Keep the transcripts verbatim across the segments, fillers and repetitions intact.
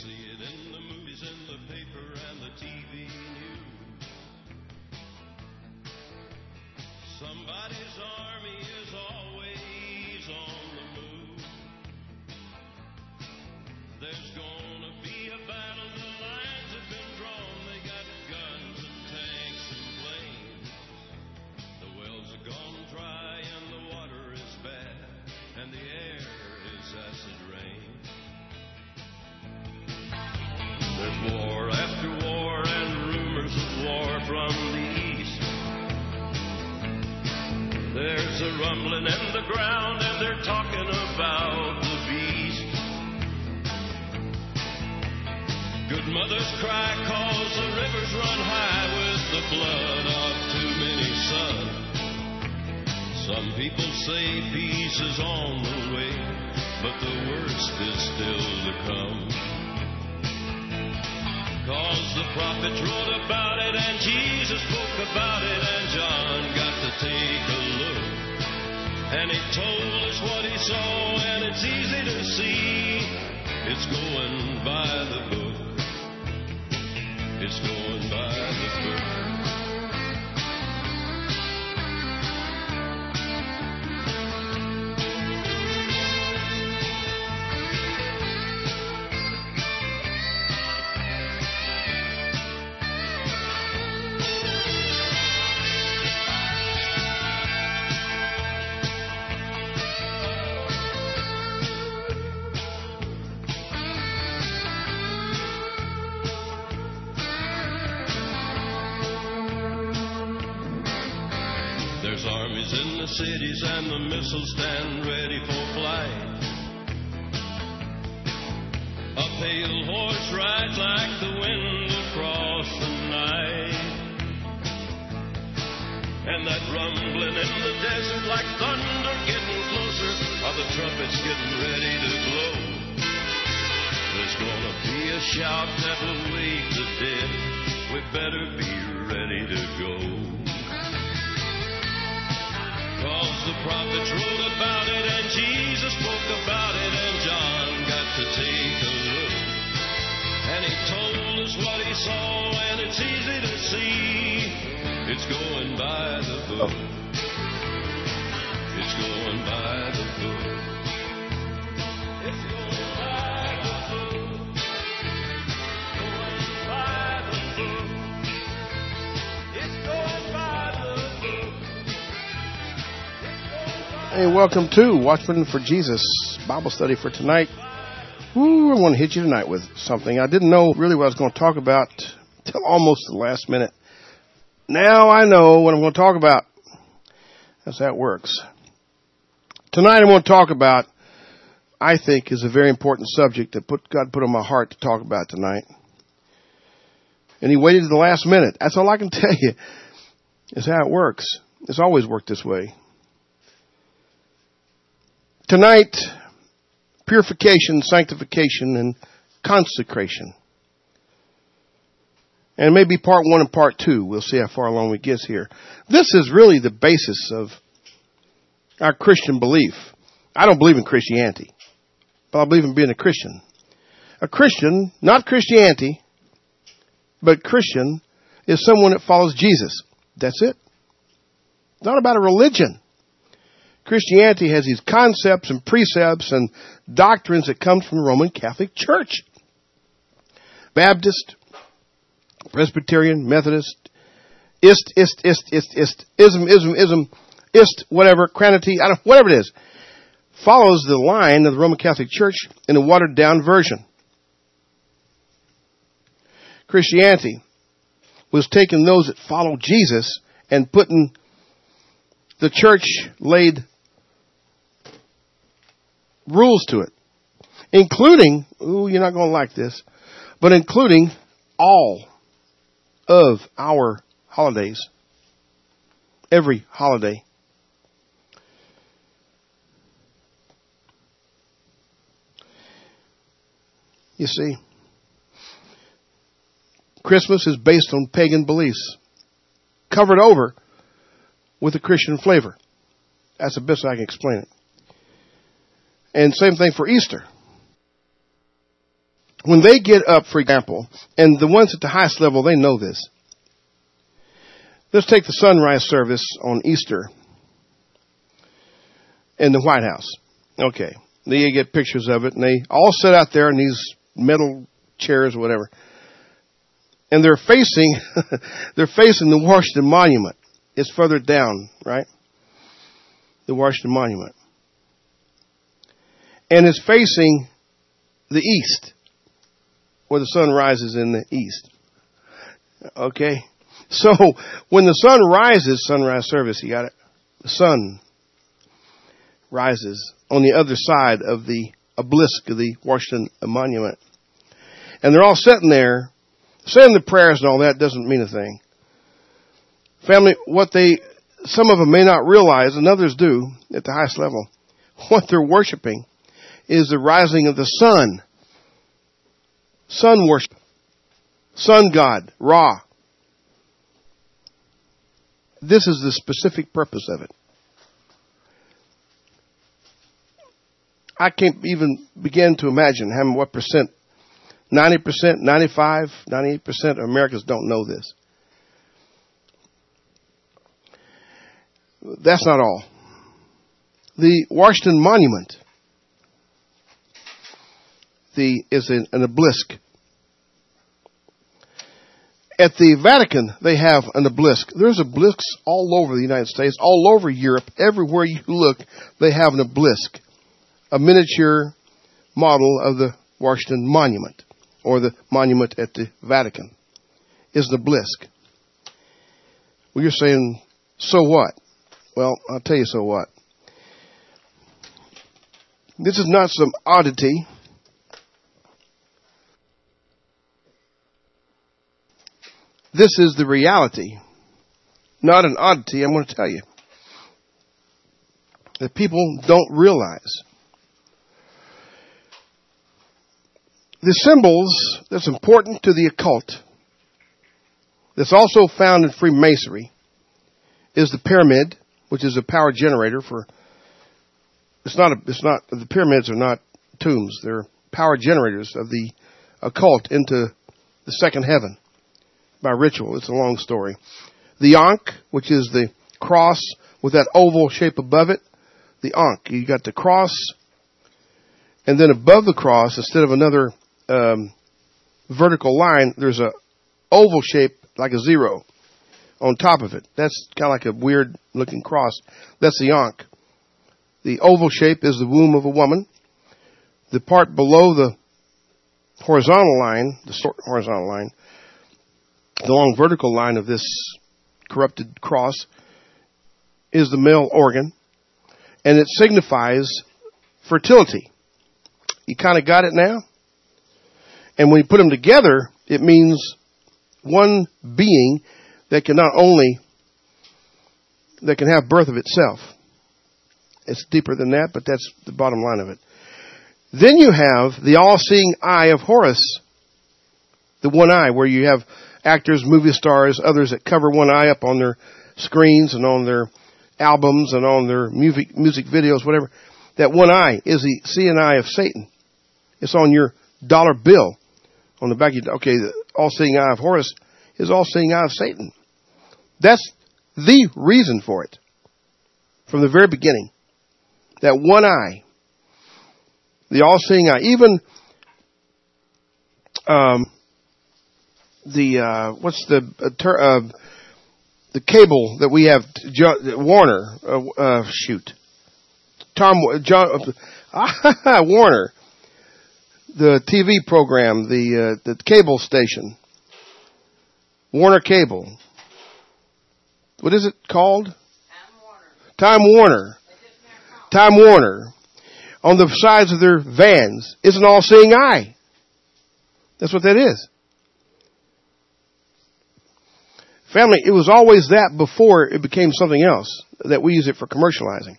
see it in the movies, in the paper, and the T V news. Somebody's army is always on the move. There's gonna be a battle, the lines have been drawn. They got guns and tanks and planes. The wells are gone dry and the water is bad, and the air is acid rain. There's war after war and rumors of war from the east. There's a rumbling in the ground and they're talking about the beast. Good mothers cry cause the rivers run high with the blood of too many sons. Some people say peace is on the way, but the worst is still to come. Cause the prophets wrote about it and Jesus spoke about it and John got to take a look. And he told us what he saw and it's easy to see. It's going by the book. It's going by the book. There's armies in the cities and the missiles stand ready for flight. A pale horse rides like the wind across the night. And that rumbling in the desert like thunder getting closer, are the trumpets getting ready to blow. There's gonna be a shout that will wake the dead. We better be ready to go. Cause the prophets wrote about it and Jesus spoke about it and John got to take a look. And he told us what he saw and it's easy to see. It's going by the book. It's going by the book. It's going by the book. Going by the book. It's going by the book. Hey, welcome to Watchmen for Jesus Bible study for tonight. Ooh, I want to hit you tonight with something. I didn't know really what I was going to talk about till almost the last minute. Now I know what I'm going to talk about. That's how it works. Tonight I want to talk about, I think, is a very important subject that put, God put on my heart to talk about tonight. And he waited to the last minute. That's all I can tell you. That's how it works. It's always worked this way. Tonight, purification, sanctification, and consecration. And maybe part one and part two. We'll see how far along we get here. This is really the basis of our Christian belief. I don't believe in Christianity, but I believe in being a Christian. A Christian, not Christianity, but Christian is someone that follows Jesus. That's it. It's not about a religion. Christianity has these concepts and precepts and doctrines that come from the Roman Catholic Church. Baptist, Presbyterian, Methodist, ist, ist, ist, ist, ist, ism, ism, ism, ist, whatever, Cranity, I don't, whatever it is, follows the line of the Roman Catholic Church in a watered down version. Christianity was taking those that follow Jesus and putting the church laid rules to it, including, ooh, you're not going to like this, but including all of our holidays, every holiday. You see, Christmas is based on pagan beliefs, covered over with a Christian flavor. That's the best I can explain it. And same thing for Easter. when they get up, for example, and the ones at the highest level, they know this. Let's take the sunrise service on Easter in the White House. Okay. They get pictures of it, and they all sit out there in these metal chairs or whatever. And they're facing, they're facing the Washington Monument. It's further down, right? The Washington Monument. And it's facing the east, where the sun rises in the east. Okay? So, when the sun rises, sunrise service, you got it? The sun rises on the other side of the obelisk of the Washington Monument. And they're all sitting there, saying the prayers and all that doesn't mean a thing. Family, what they, some of them may not realize, and others do at the highest level, what they're worshiping is the rising of the sun. Sun worship. Sun god, Ra. This is the specific purpose of it. I can't even begin to imagine how what percent, ninety percent, ninety-five, ninety-eight percent of Americans don't know this. That's not all. The Washington Monument the, is an, an obelisk. At the Vatican, they have an obelisk. There's obelisks all over the United States, all over Europe. Everywhere you look, they have an obelisk. A miniature model of the Washington Monument, or the monument at the Vatican, is an obelisk. Well, you're saying, so what? Well, I'll tell you so what. This is not some oddity. This is the reality. Not an oddity, I'm going to tell you. That people don't realize. The symbols that's important to the occult, that's also found in Freemasonry, is the pyramid, which is a power generator for, it's not, a, it's not, the pyramids are not tombs. They're power generators of the occult into the second heaven by ritual. It's a long story. The Ankh, which is the cross with that oval shape above it, the Ankh. You got the cross, and then above the cross, instead of another um, vertical line, there's a oval shape like a zero on top of it. That's kind of like a weird looking cross. That's the Ankh. The oval shape is the womb of a woman. The part below the horizontal line, the short horizontal line, the long vertical line of this corrupted cross is the male organ, and it signifies fertility. You kind of got it now? And when you put them together, it means one being that can not only, that can have birth of itself. It's deeper than that, but that's the bottom line of it. Then you have the all-seeing eye of Horus, the one eye, where you have actors, movie stars, others that cover one eye up on their screens and on their albums and on their music, music videos, whatever. That one eye is the seeing eye of Satan. It's on your dollar bill on the back of your, okay, the all-seeing eye of Horus is all-seeing eye of Satan. That's the reason for it from the very beginning. That one eye, the all-seeing eye, even um, the uh, what's the uh, ter- uh, the cable that we have, John, Warner, uh, uh, shoot, Tom, John, uh, Warner, the T V program, the uh, the cable station, Warner Cable. What is it called? Time Warner. Time Warner. Time Warner. On the sides of their vans is an all-seeing eye. That's what that is. Family, it was always that before it became something else, that we use it for commercializing.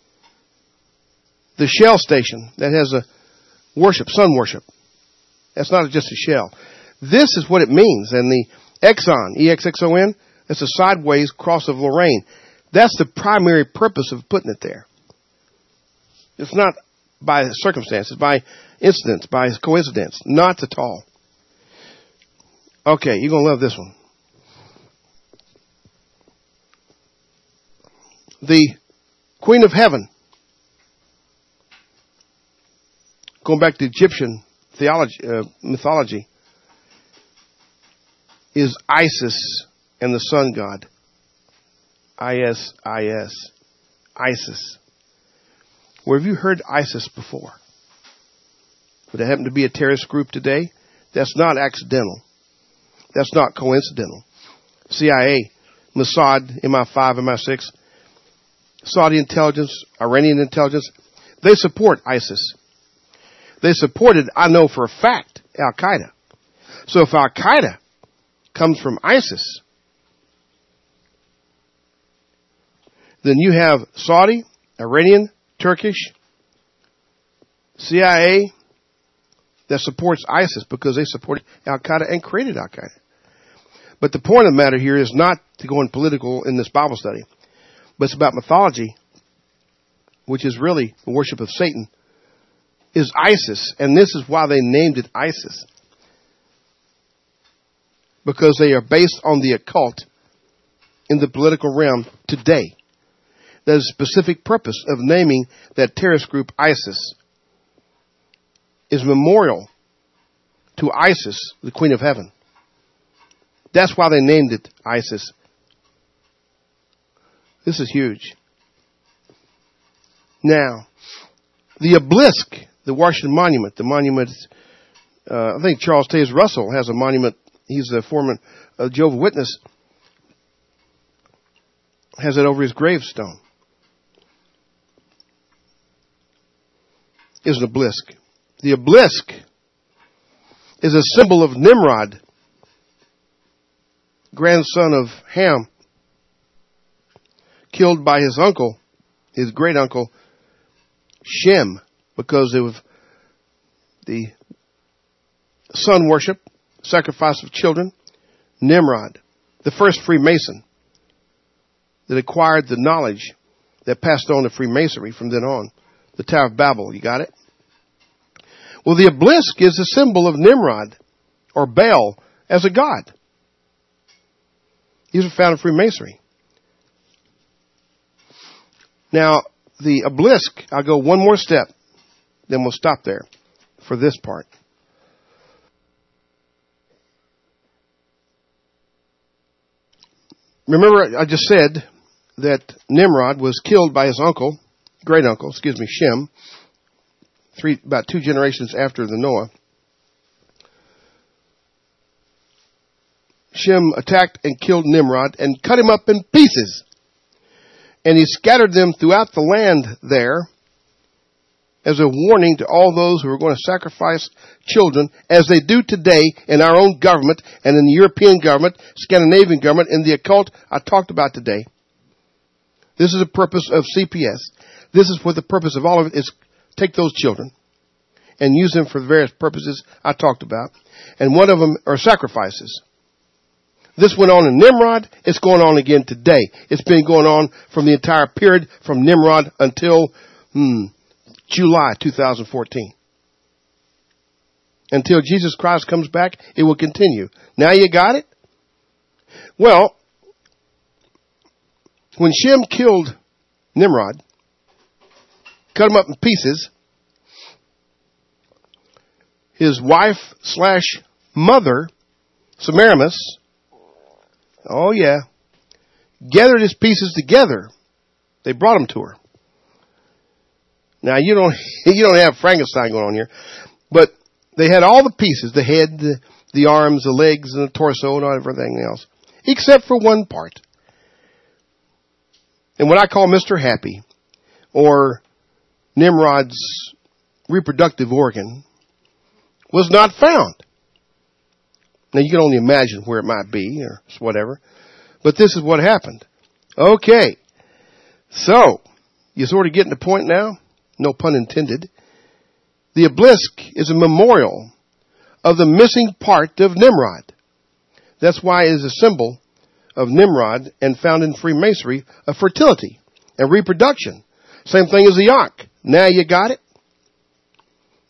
The Shell station that has a worship, sun worship. That's not just a shell. This is what it means. And the Exxon, E X X O N, that's a sideways cross of Lorraine. That's the primary purpose of putting it there. It's not by circumstances, by incidents, by coincidence. Not at all. Okay, you're going to love this one. The Queen of Heaven, going back to Egyptian theology, uh, mythology, is Isis and the sun god. I S I S. Isis. Where have you heard ISIS before? Would it happen to be a terrorist group today? That's not accidental. That's not coincidental. C I A, Mossad, M I five, M I six, Saudi intelligence, Iranian intelligence, they support ISIS. They supported, I know for a fact, Al-Qaeda. So if Al-Qaeda comes from ISIS, then you have Saudi, Iranian, Turkish, C I A that supports ISIS because they supported Al-Qaeda and created Al-Qaeda. But the point of the matter here is not to go in political in this Bible study, but it's about mythology, which is really the worship of Satan, is ISIS. And this is why they named it ISIS. Because they are based on the occult in the political realm today. There's a specific purpose of naming that terrorist group ISIS is memorial to Isis, the Queen of Heaven. That's why they named it ISIS. This is huge. Now, the obelisk, the Washington Monument, the monument, uh, I think Charles Taze Russell has a monument. He's a former uh, Jehovah's Witness. Has it over his gravestone. Is an obelisk. The obelisk is a symbol of Nimrod, grandson of Ham, killed by his uncle, his great uncle, Shem, because of the sun worship, sacrifice of children. Nimrod, the first Freemason that acquired the knowledge that passed on to Freemasonry from then on. The Tower of Babel, you got it? Well, the obelisk is a symbol of Nimrod, or Baal, as a god. These are found in Freemasonry. Now, the obelisk, I'll go one more step, then we'll stop there for this part. Remember, I just said that Nimrod was killed by his uncle, great uncle, excuse me, Shem, three, about two generations after the Noah. Shem attacked and killed Nimrod and cut him up in pieces. And he scattered them throughout the land there as a warning to all those who are going to sacrifice children, as they do today in our own government and in the European government, Scandinavian government, and the occult I talked about today. This is the purpose of C P S. This is what the purpose of all of it is. Take those children and use them for the various purposes I talked about. And one of them are sacrifices. This went on in Nimrod. It's going on again today. It's been going on from the entire period from Nimrod until hmm, July two thousand fourteen. Until Jesus Christ comes back, it will continue. Now you got it? Well, when Shem killed Nimrod, cut him up in pieces, his wife slash mother, Semiramis, oh yeah, gathered his pieces together. They brought them to her. Now you don't, you don't have Frankenstein going on here, but they had all the pieces, the head, the, the arms, the legs, and the torso, and everything else, except for one part. And what I call Mister Happy, or Nimrod's reproductive organ, was not found. Now you can only imagine where it might be or whatever, but this is what happened. Okay, so you sort of getting the point now? No pun intended. The obelisk is a memorial of the missing part of Nimrod. That's why it is a symbol of Nimrod and found in Freemasonry of fertility and reproduction. Same thing as the Ankh. Now you got it?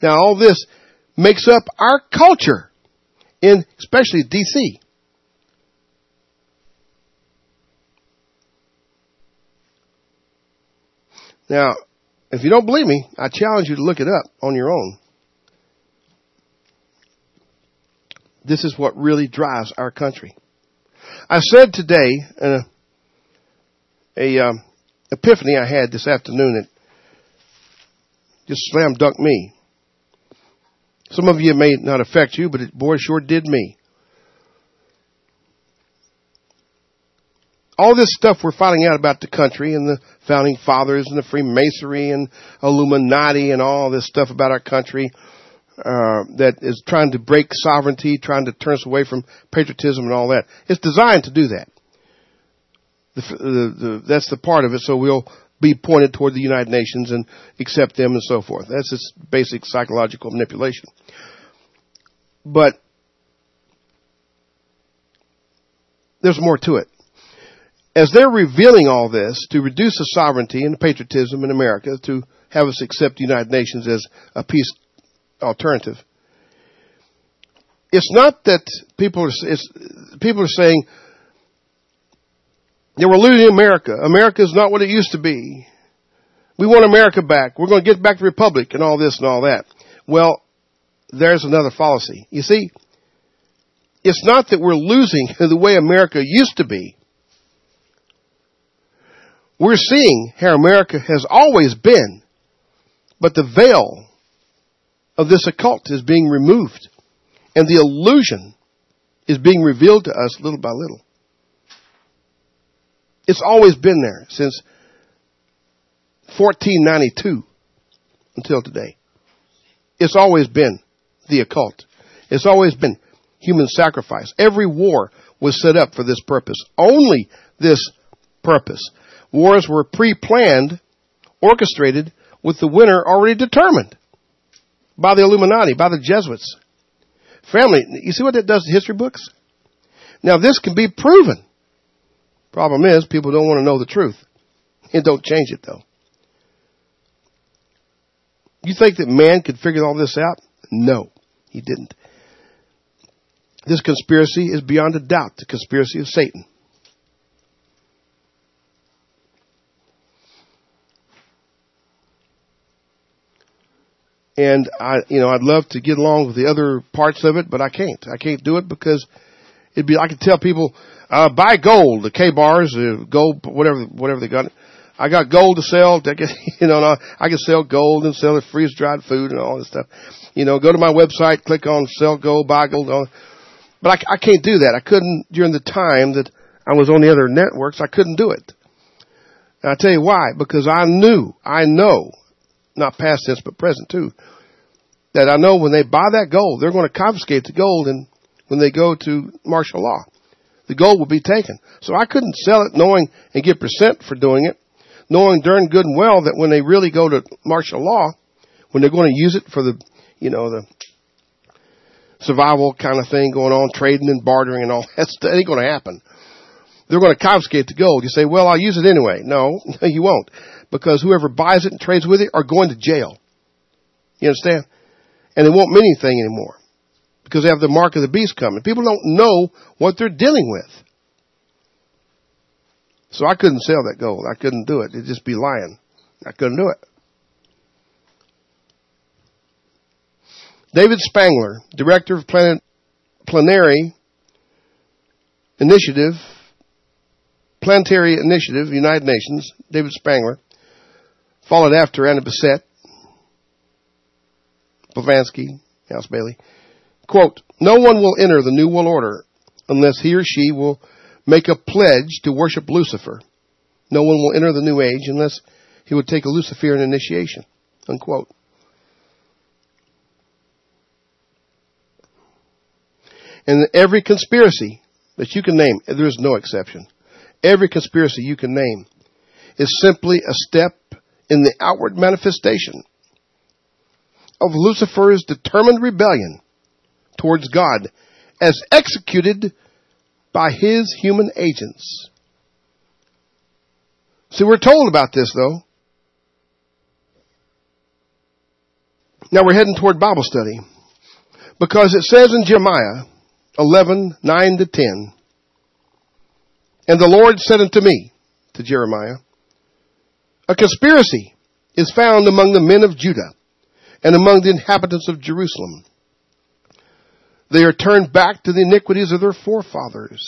Now, all this makes up our culture, in especially D C Now, if you don't believe me, I challenge you to look it up on your own. This is what really drives our country. I said today, in a, a um, epiphany I had this afternoon that just slam dunked me. Some of you it may not affect you, but it, boy, sure did me. All this stuff we're finding out about the country and the founding fathers and the Freemasonry and Illuminati and all this stuff about our country uh, that is trying to break sovereignty, trying to turn us away from patriotism and all that. It's designed to do that. The, the, the, that's the part of it, so we'll be pointed toward the United Nations and accept them and so forth. That's just basic psychological manipulation. But there's more to it. As they're revealing all this to reduce the sovereignty and the patriotism in America, to have us accept the United Nations as a peace alternative, it's not that people are, it's, people are saying, yeah, we're losing America. America is not what it used to be. We want America back. We're going to get back the Republic and all this and all that. Well, there's another fallacy. You see, it's not that we're losing the way America used to be. We're seeing how America has always been, but the veil of this occult is being removed, and the illusion is being revealed to us little by little. It's always been there since fourteen ninety-two until today. It's always been the occult. It's always been human sacrifice. Every war was set up for this purpose. Only this purpose. Wars were pre-planned, orchestrated, with the winner already determined by the Illuminati, by the Jesuits. Family, you see what that does to history books? Now, this can be proven. Problem is, people don't want to know the truth. And don't change it, though. You think that man could figure all this out? No, he didn't. This conspiracy is beyond a doubt the conspiracy of Satan. And I, you know, I'd love to get along with the other parts of it, but I can't. I can't do it because it'd be. I could tell people, uh, buy gold, the K bars, uh, gold, whatever, whatever they got. I got gold to sell. To get, you know, I can sell gold and sell it, freeze dried food and all this stuff. You know, go to my website, click on sell gold, buy gold. All, but I, I can't do that. I couldn't during the time that I was on the other networks. I couldn't do it. And I tell you why? Because I knew, I know. Not past tense, but present too, that I know when they buy that gold, they're going to confiscate the gold, and when they go to martial law, the gold will be taken. So I couldn't sell it knowing and get percent for doing it, knowing darn good and well that when they really go to martial law, when they're going to use it for the, you know, the survival kind of thing going on, trading and bartering and all that stuff, it ain't going to happen. They're going to confiscate the gold. You say, well, I'll use it anyway. No, you won't. Because whoever buys it and trades with it are going to jail. You understand? And they won't mean anything anymore. Because they have the mark of the beast coming. People don't know what they're dealing with. So I couldn't sell that gold. I couldn't do it. It'd just be lying. I couldn't do it. David Spangler, Director of Planet, Planetary Initiative, Planetary Initiative, United Nations, David Spangler, followed after Anna Bissett, Blavatsky, House Bailey. Quote, no one will enter the New World Order unless he or she will make a pledge to worship Lucifer. No one will enter the New Age unless he would take a Luciferian initiation. Unquote. And every conspiracy that you can name, there is no exception. Every conspiracy you can name is simply a step in the outward manifestation of Lucifer's determined rebellion towards God as executed by his human agents. See, we're told about this, though. Now we're heading toward Bible study because it says in Jeremiah eleven, nine to ten, and the Lord said unto me, to Jeremiah, a conspiracy is found among the men of Judah and among the inhabitants of Jerusalem. They are turned back to the iniquities of their forefathers,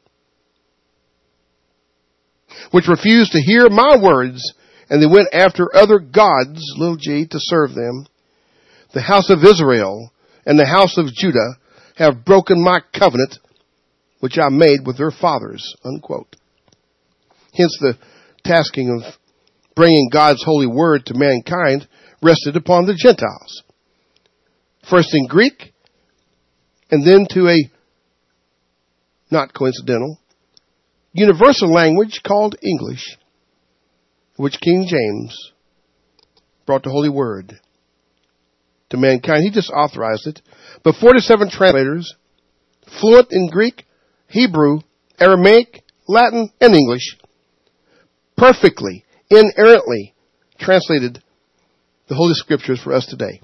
which refused to hear my words, and they went after other gods, little g, to serve them. The house of Israel and the house of Judah have broken my covenant, which I made with their fathers, unquote. Hence the tasking of bringing God's holy word to mankind rested upon the Gentiles. First in Greek, and then to a, not coincidental, universal language called English, which King James brought the holy word to mankind. He just authorized it. But forty-seven translators, fluent in Greek, Hebrew, Aramaic, Latin, and English, perfectly, inerrantly translated the Holy Scriptures for us today.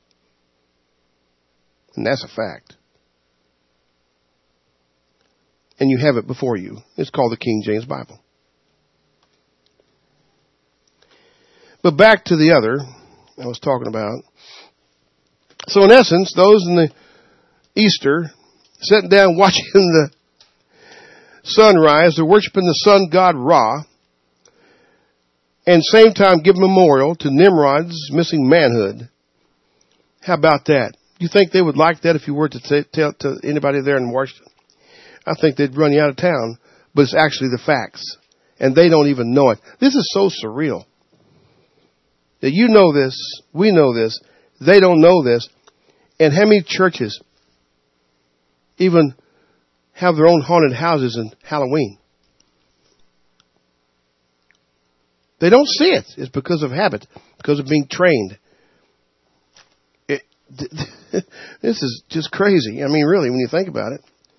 And that's a fact. And you have it before you. It's called the King James Bible. But back to the other I was talking about. So in essence, those in the Easter sitting down watching the sunrise, they're worshiping the sun god Ra, and same time give memorial to Nimrod's missing manhood. How about that? You think they would like that if you were to t- tell to anybody there in Washington? I think they'd run you out of town, but it's actually the facts. And they don't even know it. This is so surreal. That you know this, we know this, they don't know this. And how many churches even have their own haunted houses in Halloween? They don't see it. It's because of habit, because of being trained. It, this is just crazy. I mean, really, when you think about it.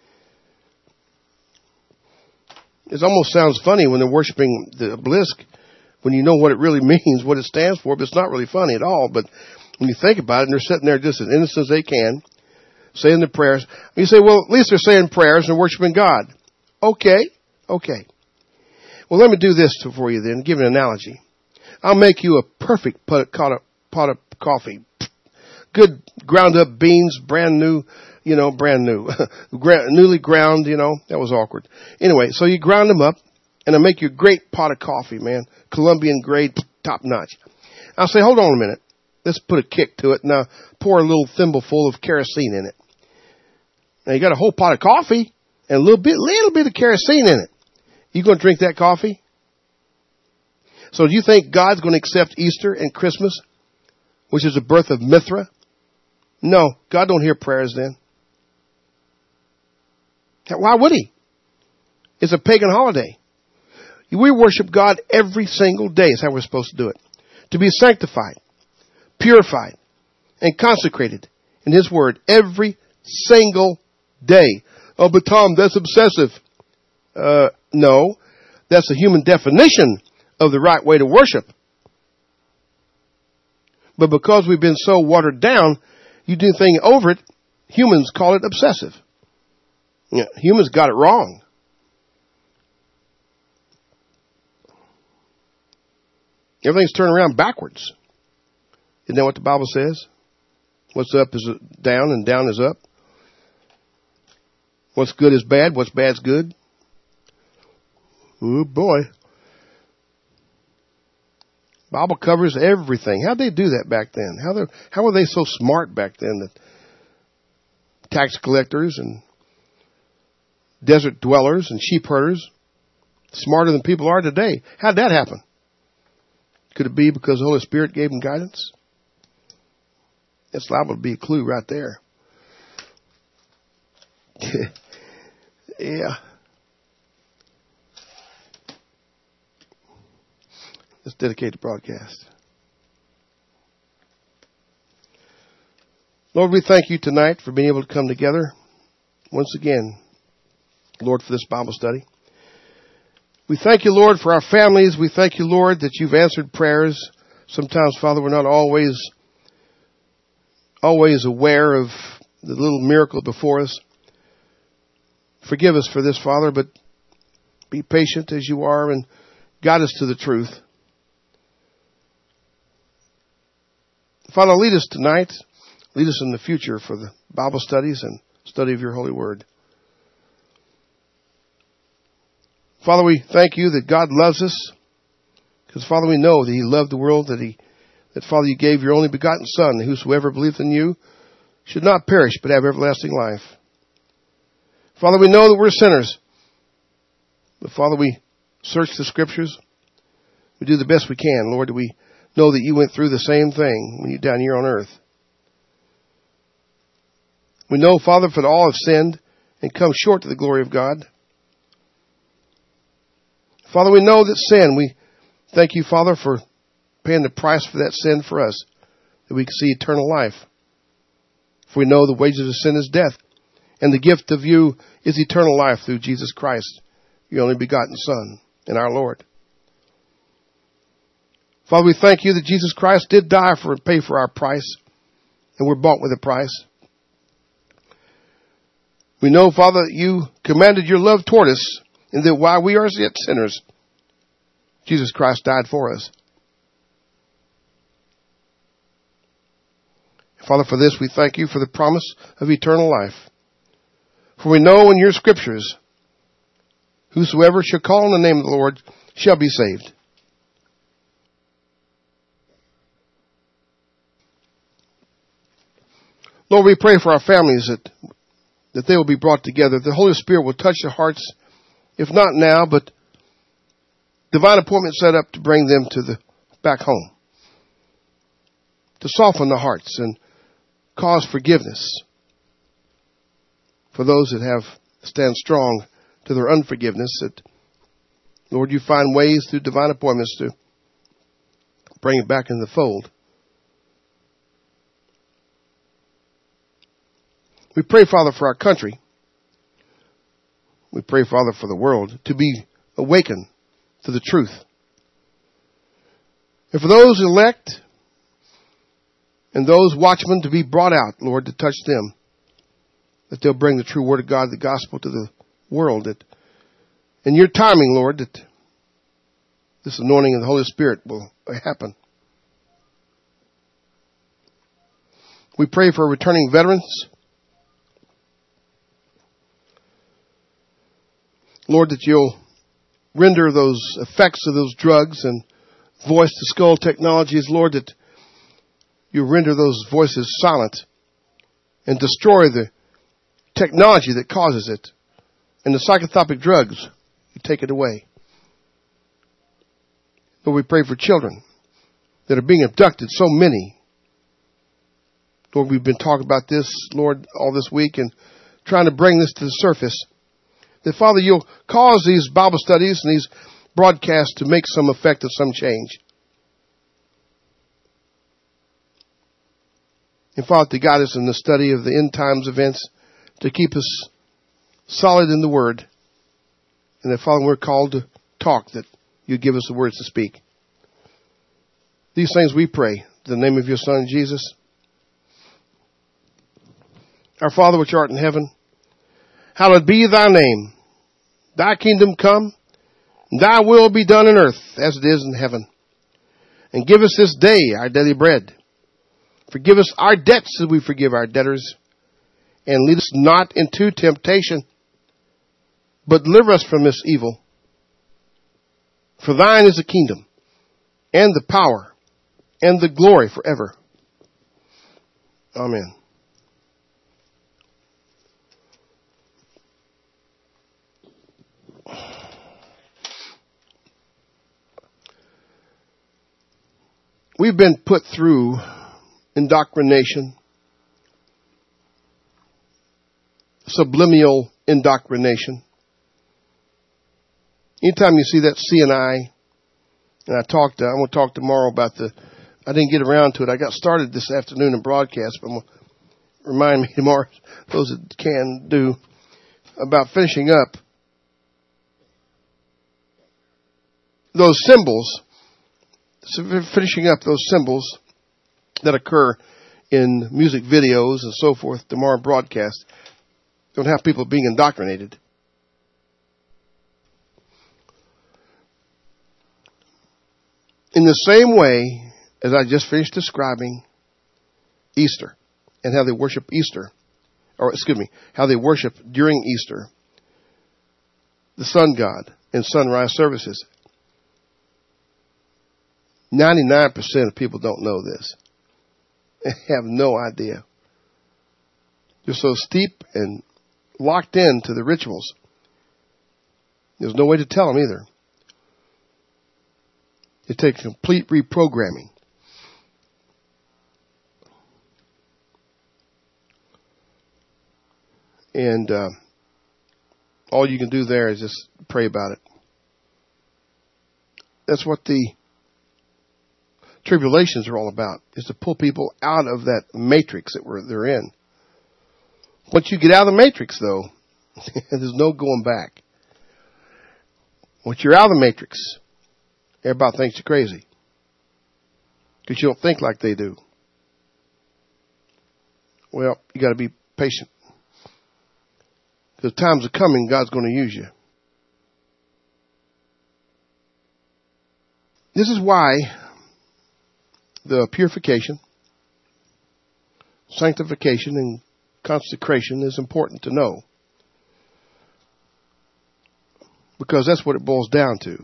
It almost sounds funny when they're worshiping the obelisk, when you know what it really means, what it stands for, but it's not really funny at all. But when you think about it, and they're sitting there just as innocent as they can, saying their prayers. You say, well, at least they're saying prayers and worshiping God. Okay, okay. Well, let me do this for you then, give an analogy. I'll make you a perfect pot of, pot of coffee. Good ground up beans, brand new, you know, brand new. Newly ground, you know, that was awkward. Anyway, so you ground them up, and I'll make you a great pot of coffee, man. Colombian grade, top notch. I'll say, hold on a minute. Let's put a kick to it. Now, pour a little thimbleful of kerosene in it. Now, you got a whole pot of coffee and a little bit, little bit of kerosene in it. You going to drink that coffee? So do you think God's going to accept Easter and Christmas, which is the birth of Mithra? No, God don't hear prayers then. Why would he? It's a pagan holiday. We worship God every single day is how we're supposed to do it. To be sanctified, purified, and consecrated in his word every single day. Oh, but Tom, that's obsessive. Uh, no, that's a human definition of the right way to worship. But because we've been so watered down, you do anything over it, humans call it obsessive. Yeah, humans got it wrong. Everything's turned around backwards. Isn't that what the Bible says? What's up is down and down is up. What's good is bad. What's bad's good. Oh boy. Bible covers everything. How'd they do that back then? How they, how were they so smart back then that tax collectors and desert dwellers and sheep herders smarter than people are today? How'd that happen? Could it be because the Holy Spirit gave them guidance? That's liable to be a clue right there. Yeah. Let's dedicate the broadcast. Lord, we thank you tonight for being able to come together once again, Lord, for this Bible study. We thank you, Lord, for our families. We thank you, Lord, that you've answered prayers. Sometimes, Father, we're not always always aware of the little miracle before us. Forgive us for this, Father, but be patient as you are and guide us to the truth. Father, lead us tonight. Lead us in the future for the Bible studies and study of your holy word. Father, we thank you that God loves us. Because, Father, we know that he loved the world, that he, that, Father, you gave your only begotten Son, that whosoever believeth in you should not perish, but have everlasting life. Father, we know that we're sinners. But, Father, we search the Scriptures. We do the best we can. Lord, we know that you went through the same thing when you're down here on earth. We know, Father, for all have sinned and come short to the glory of God. Father, we know that sin, we thank you, Father, for paying the price for that sin for us, that we can see eternal life. For we know the wages of sin is death, and the gift of you is eternal life through Jesus Christ, your only begotten Son and our Lord. Father, we thank you that Jesus Christ did die for and pay for our price, and we're bought with a price. We know, Father, that you commanded your love toward us, and that while we are yet sinners, Jesus Christ died for us. Father, for this we thank you for the promise of eternal life. For we know in your Scriptures, whosoever shall call on the name of the Lord shall be saved. Lord, we pray for our families that, that they will be brought together. The Holy Spirit will touch their hearts, if not now, but divine appointment set up to bring them to the back home, to soften the hearts and cause forgiveness for those that have stand strong to their unforgiveness. That, Lord, you find ways through divine appointments to bring it back in the fold. We pray, Father, for our country. We pray, Father, for the world to be awakened to the truth. And for those elect and those watchmen to be brought out, Lord, to touch them, that they'll bring the true word of God, the gospel to the world. That in your timing, Lord, that this anointing of the Holy Spirit will happen. We pray for returning veterans. Lord, that you'll render those effects of those drugs and voice-to-skull technologies, Lord, that you render those voices silent and destroy the technology that causes it. And the psychotropic drugs, you take it away. Lord, we pray for children that are being abducted, so many. Lord, we've been talking about this, Lord, all this week and trying to bring this to the surface. That, Father, you'll cause these Bible studies and these broadcasts to make some effect of some change. And, Father, to guide us in the study of the end times events, to keep us solid in the Word. And that, Father, we're called to talk, that you give us the words to speak. These things we pray in the name of your Son, Jesus. Our Father, which art in heaven, hallowed be thy name. Thy kingdom come, and thy will be done on earth as it is in heaven. And give us this day our daily bread. Forgive us our debts as we forgive our debtors. And lead us not into temptation, but deliver us from this evil. For thine is the kingdom, and the power, and the glory forever. Amen. We've been put through indoctrination, subliminal indoctrination. Anytime you see that C N I, and I talked, to, I'm going to talk tomorrow about the, I didn't get around to it. I got started this afternoon in broadcast, but I'm going to remind me tomorrow, those that can do, about finishing up those symbols, finishing up those symbols that occur in music videos and so forth, tomorrow broadcast. Don't have people being indoctrinated. In the same way as I just finished describing Easter and how they worship Easter, or excuse me, how they worship during Easter, the sun god and sunrise services. ninety-nine percent of people don't know this. They have no idea. They're so steep and locked into the rituals. There's no way to tell them either. It takes complete reprogramming. And uh, all you can do there is just pray about it. That's what the tribulations are all about, is to pull people out of that matrix that we're, they're in. Once you get out of the matrix, though, there's no going back. Once you're out of the matrix, everybody thinks you're crazy because you don't think like they do. Well, you got to be patient because times are coming. God's going to use you. This is why the purification, sanctification, and consecration is important to know, because that's what it boils down to.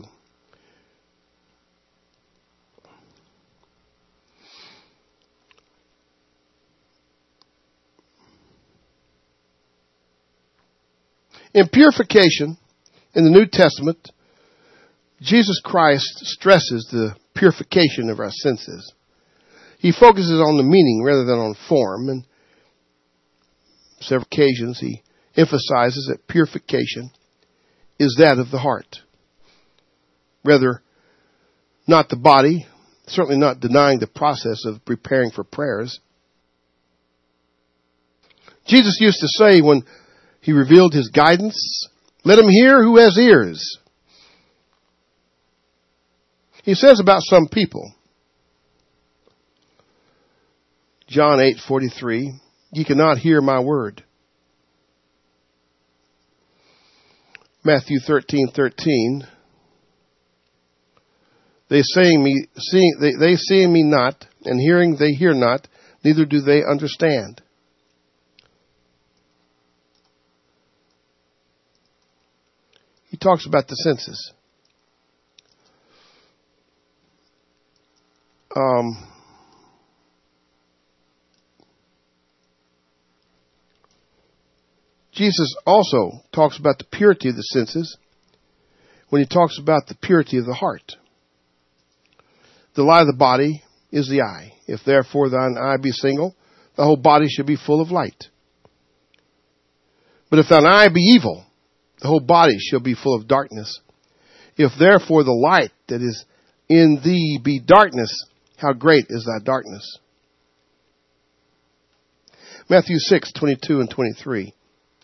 In purification, in the New Testament, Jesus Christ stresses the purification of our senses. He focuses on the meaning rather than on form, and several occasions he emphasizes that purification is that of the heart. Rather, not the body, certainly not denying the process of preparing for prayers. Jesus used to say when he revealed his guidance, "Let him hear who has ears." He says about some people, John eight forty-three, "Ye cannot hear my word." Matthew thirteen thirteen, they saying me, seeing they, they seeing me not, and hearing they hear not, neither do they understand. He talks about the senses. Um, Jesus also talks about the purity of the senses when he talks about the purity of the heart. The light of the body is the eye. If therefore thine eye be single, the whole body shall be full of light. But if thine eye be evil, the whole body shall be full of darkness. If therefore the light that is in thee be darkness, how great is thy darkness? Matthew six twenty-two and twenty-three.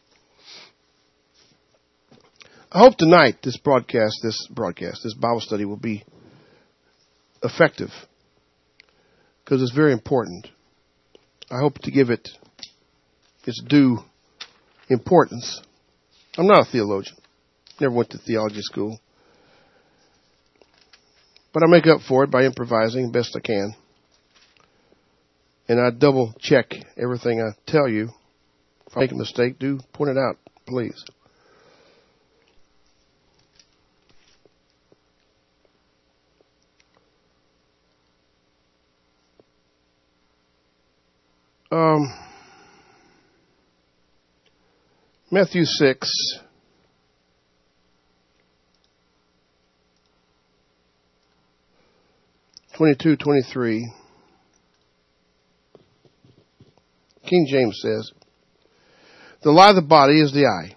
I hope tonight this broadcast, this broadcast, this Bible study will be effective, because it's very important. I hope to give it its due importance. I'm not a theologian. Never went to theology school. But I make up for it by improvising best I can. And I double check everything I tell you. If I make a mistake, do point it out, please. Um, Matthew six. twenty-two, twenty-three. King James says, "The light of the body is the eye.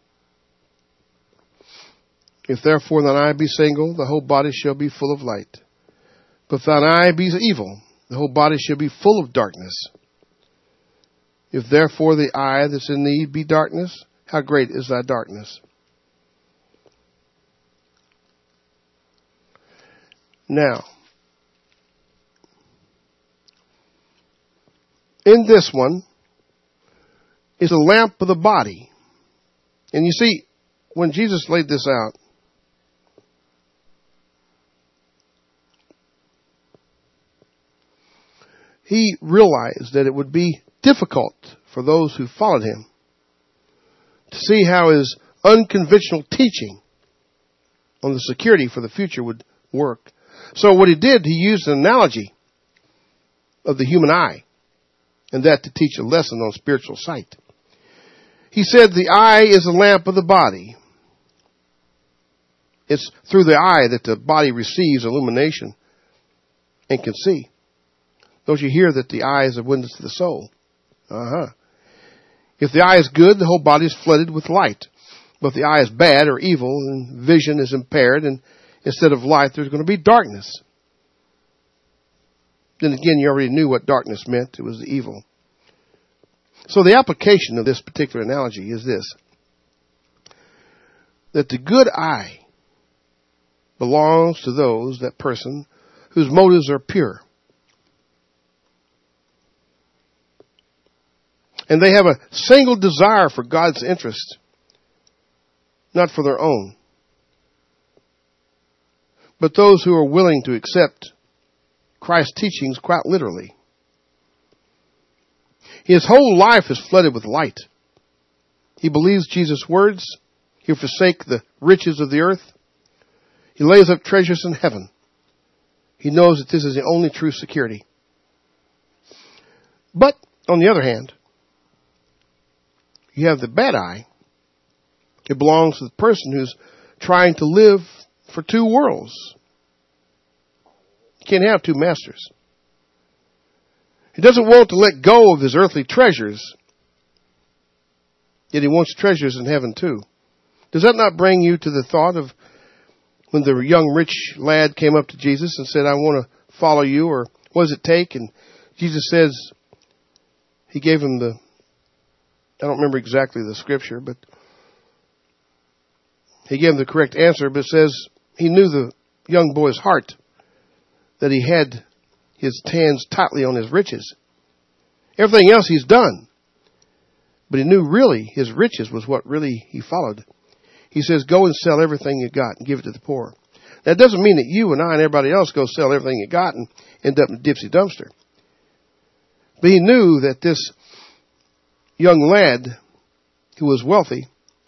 If therefore thine eye be single, the whole body shall be full of light. But if thine eye be evil, the whole body shall be full of darkness. If therefore the eye that's in thee be darkness, how great is thy darkness?" Now, in this one is a lamp of the body. And you see, when Jesus laid this out, he realized that it would be difficult for those who followed him to see how his unconventional teaching on the security for the future would work. So what he did, he used an analogy of the human eye, and that to teach a lesson on spiritual sight. He said the eye is a lamp of the body. It's through the eye that the body receives illumination and can see. Don't you hear that the eye is a window to the soul? Uh-huh. If the eye is good, the whole body is flooded with light. But if the eye is bad or evil, and vision is impaired, and instead of light, there's going to be darkness. Then again, you already knew what darkness meant. It was the evil. So the application of this particular analogy is this: that the good eye belongs to those, that person, whose motives are pure. And they have a single desire for God's interest, not for their own. But those who are willing to accept Christ's teachings quite literally. His whole life is flooded with light. He believes Jesus' words. He'll forsake the riches of the earth. He lays up treasures in heaven. He knows that this is the only true security. But, on the other hand, you have the bad eye. It belongs to the person who's trying to live for two worlds. You can't have two masters. He doesn't want to let go of his earthly treasures, yet he wants treasures in heaven too. Does that not bring you to the thought of when the young rich lad came up to Jesus and said, I want to follow you, or what does it take? And Jesus says, he gave him the, I don't remember exactly the scripture, but he gave him the correct answer, but it says he knew the young boy's heart, that he had his hands tightly on his riches. Everything else he's done. But he knew really his riches was what really he followed. He says, go and sell everything you got and give it to the poor. That doesn't mean that you and I and everybody else go sell everything you got and end up in a dipsy dumpster. But he knew that this young lad who was wealthy,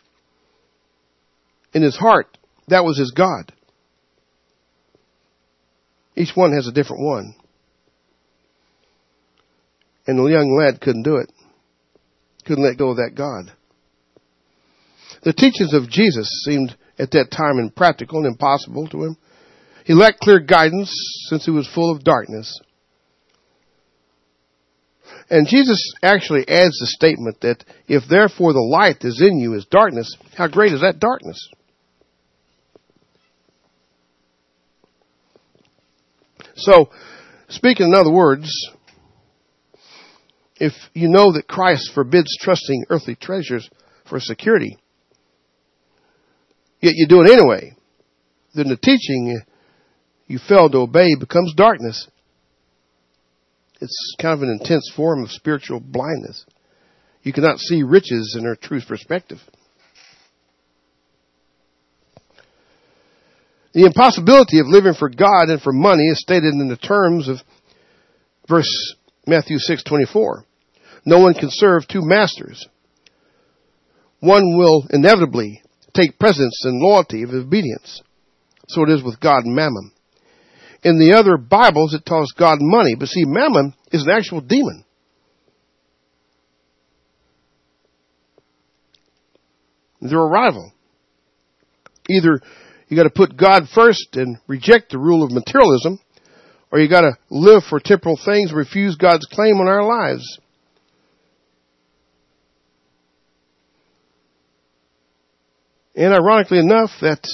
in his heart, that was his God. Each one has a different one. And the young lad couldn't do it. Couldn't let go of that God. The teachings of Jesus seemed at that time impractical and impossible to him. He lacked clear guidance since he was full of darkness. And Jesus actually adds the statement that if therefore the light is in you is darkness, how great is that darkness? So, speaking in other words, if you know that Christ forbids trusting earthly treasures for security, yet you do it anyway, then the teaching you failed to obey becomes darkness. It's kind of an intense form of spiritual blindness. You cannot see riches in their true perspective. The impossibility of living for God and for money is stated in the terms of verse Matthew six twenty-four. No one can serve two masters. One will inevitably take precedence in loyalty of obedience. So it is with God and mammon. In the other Bibles, it tells God and money. But see, mammon is an actual demon. They're a rival. Either you got to put God first and reject the rule of materialism, or you got to live for temporal things and refuse God's claim on our lives. And ironically enough, that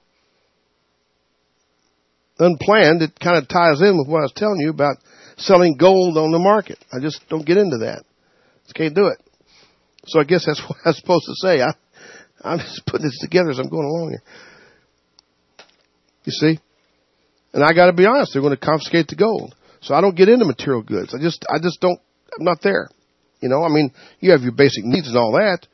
unplanned, it kind of ties in with what I was telling you about selling gold on the market. I just don't get into that. Just can't do it. So I guess that's what I'm supposed to say. I, I'm just putting this together as I'm going along here. You see? And I got to be honest, they're going to confiscate the gold. So I don't get into material goods. I just, I just don't, I'm not there. You know, I mean, you have your basic needs and all that.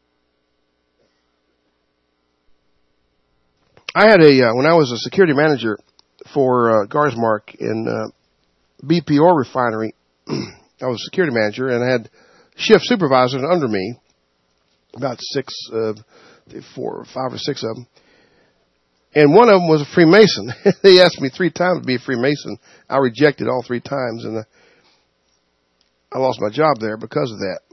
I had a, uh, when I was a security manager for uh, Garsmark in uh, B P oil refinery, I was a security manager and I had shift supervisors under me, about six, uh, four, five or six of them. And one of them was a Freemason. They asked me three times to be a Freemason. I rejected all three times, and I lost my job there because of that.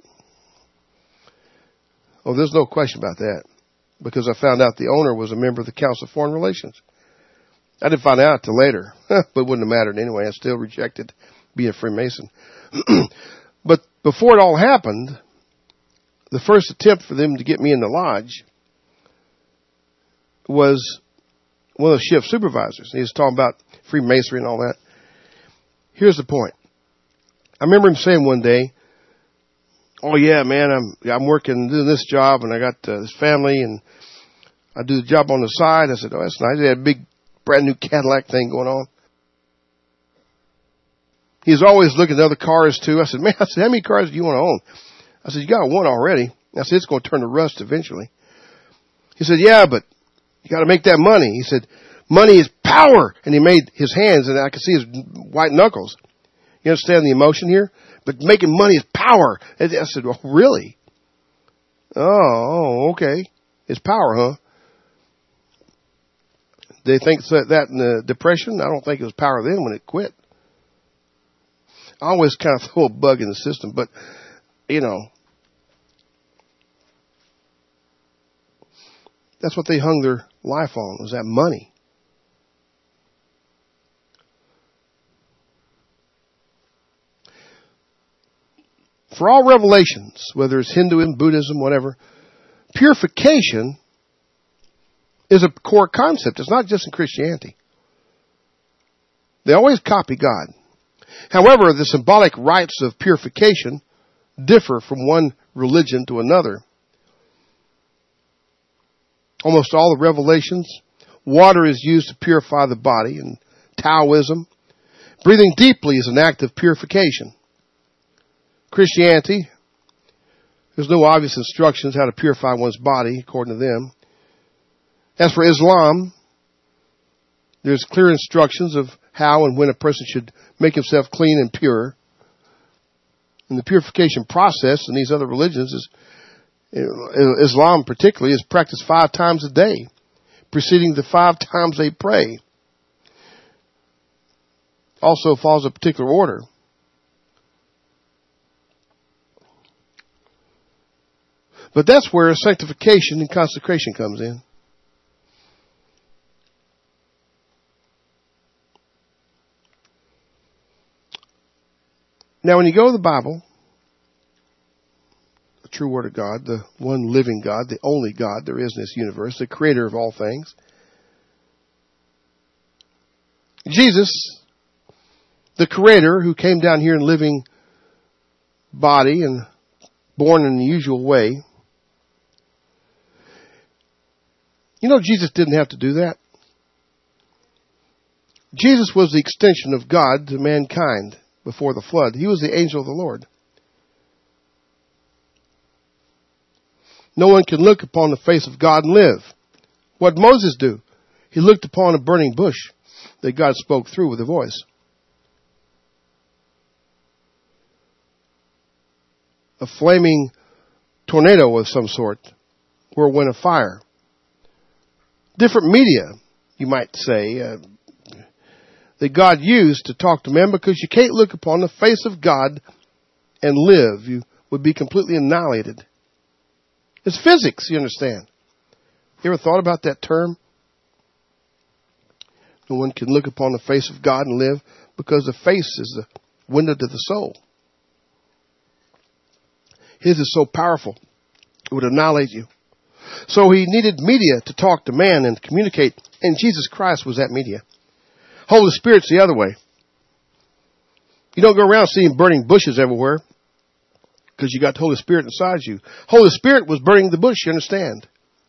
Oh, there's no question about that, because I found out the owner was a member of the Council of Foreign Relations. I didn't find out till later, but it wouldn't have mattered anyway. I still rejected being a Freemason. But before it all happened, the first attempt for them to get me in the lodge was one of the shift supervisors. He was talking about Freemasonry and all that. Here's the point. I remember him saying one day, "Oh yeah, man, I'm I'm working doing this job, and I got uh, this family, and I do the job on the side." I said, "Oh, that's nice." He had a big, brand new Cadillac thing going on. He's always looking at other cars too. I said, "Man," I said, "how many cars do you want to own?" I said, "You got one already." I said, "It's going to turn to rust eventually." He said, "Yeah, but you got to make that money." He said, "Money is power." And he made his hands, and I could see his white knuckles. You understand the emotion here? But making money is power. And I said, "Well, really?" Oh, okay. It's power, huh? They think that in the Depression? I don't think it was power then when it quit. I always kind of throw a bug in the system, but, you know, that's what they hung their life on, was that money. For all revelations, whether it's Hinduism, Buddhism, whatever, purification is a core concept. It's not just in Christianity. They always copy God. However, the symbolic rites of purification differ from one religion to another. Almost all the revelations, water is used to purify the body. In Taoism, breathing deeply is an act of purification. Christianity, there's no obvious instructions how to purify one's body, according to them. As for Islam, there's clear instructions of how and when a person should make himself clean and pure. And the purification process in these other religions is, Islam particularly, is practiced five times a day, preceding the five times they pray. Also follows a particular order. But that's where sanctification and consecration comes in. Now, when you go to the Bible, the true Word of God, the one living God, the only God there is in this universe, the creator of all things, Jesus, the creator who came down here in living body and born in the usual way, you know, Jesus didn't have to do that. Jesus was the extension of God to mankind before the flood. He was the angel of the Lord. No one can look upon the face of God and live. What did Moses do? He looked upon a burning bush that God spoke through with a voice. A flaming tornado of some sort, whirlwind of fire. Different media, you might say, uh, that God used to talk to men, because you can't look upon the face of God and live. You would be completely annihilated. It's physics, you understand. You ever thought about that term? No one can look upon the face of God and live, because the face is the window to the soul. His is so powerful, it would annihilate you. So he needed media to talk to man and communicate, and Jesus Christ was that media. Holy Spirit's the other way. You don't go around seeing burning bushes everywhere because you got the Holy Spirit inside you. Holy Spirit was burning the bush, you understand?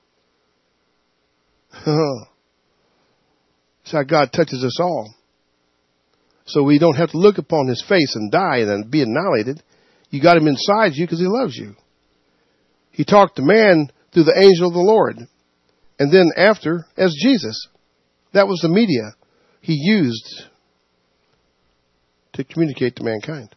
That's how God touches us all. So we don't have to look upon his face and die and then be annihilated. You got him inside you because he loves you. He talked to man through the angel of the Lord. And then after, as Jesus. That was the media he used to communicate to mankind.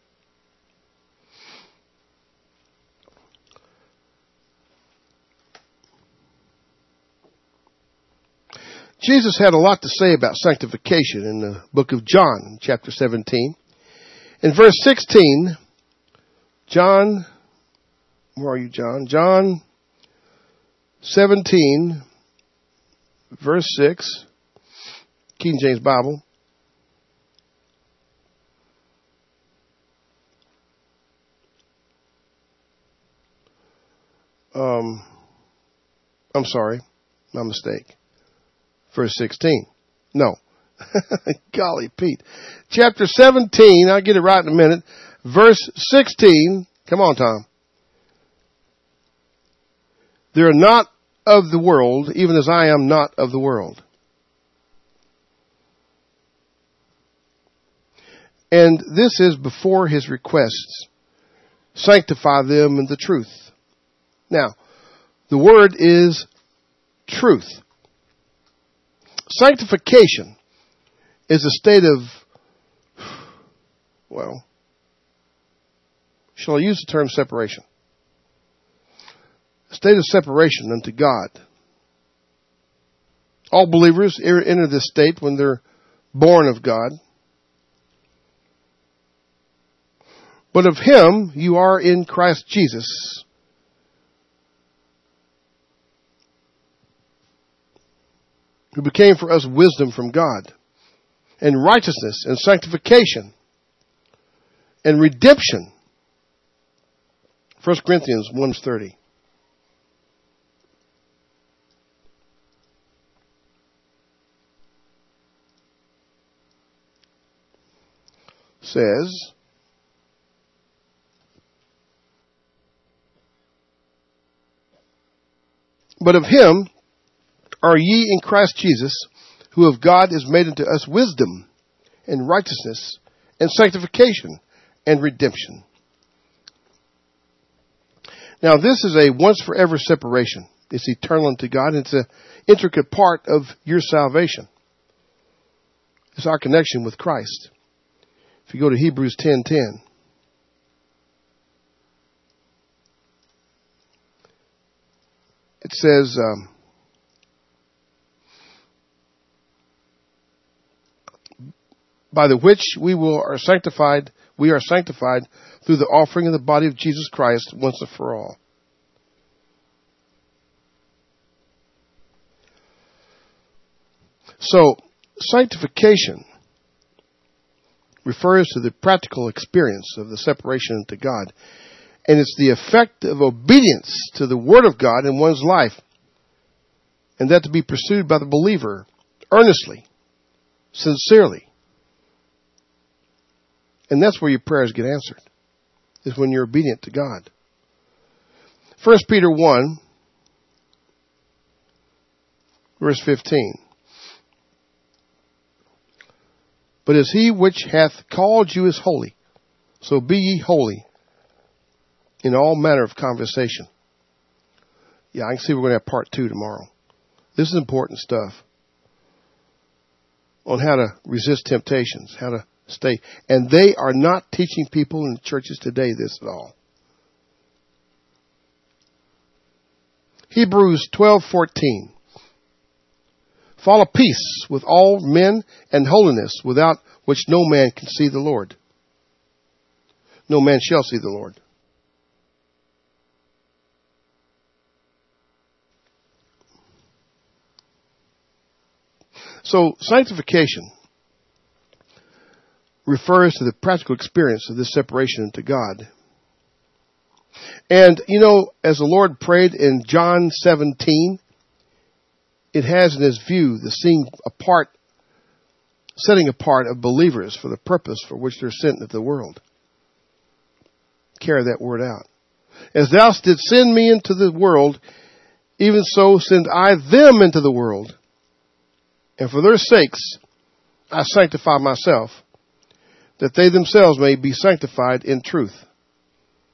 Jesus had a lot to say about sanctification in the book of John, chapter seventeen. In verse sixteen, John, where are you, John? John seventeen, verse six, King James Bible. Um, I'm sorry, my mistake. Verse sixteen. No. Golly, Pete. Chapter seventeen, I'll get it right in a minute. Verse sixteen. Come on, Tom. They are not of the world, even as I am not of the world. And this is before his requests. Sanctify them in the truth. Now, the word is truth. Sanctification is a state of, well, shall I use the term separation? A state of separation unto God. All believers enter this state when they're born of God. But of him you are in Christ Jesus, who became for us wisdom from God, and righteousness, and sanctification, and redemption. First Corinthians one thirty. Says, but of him are ye in Christ Jesus, who of God is made unto us wisdom, and righteousness, and sanctification, and redemption. Now this is a once forever separation. It's eternal unto God. It's an intricate part of your salvation. It's our connection with Christ. If you go to Hebrews ten ten. It says, um, by the which we will are sanctified, we are sanctified through the offering of the body of Jesus Christ once and for all. So, sanctification refers to the practical experience of the separation into God. And it's the effect of obedience to the Word of God in one's life. And that to be pursued by the believer earnestly, sincerely. And that's where your prayers get answered, is when you're obedient to God. First Peter one, verse fifteen. But as he which hath called you is holy, so be ye holy in all manner of conversation. Yeah, I can see we're going to have part two tomorrow. This is important stuff on how to resist temptations, how to stay. And they are not teaching people in churches today this at all. Hebrews twelve fourteen. Follow peace with all men and holiness, without which no man can see the Lord. No man shall see the Lord. So, sanctification refers to the practical experience of this separation into God. And, you know, as the Lord prayed in John seventeen, it has in his view the seeing apart, setting apart of believers for the purpose for which they're sent into the world. Carry that word out. As thou didst send me into the world, even so send I them into the world. And for their sakes I sanctify myself, that they themselves may be sanctified in truth.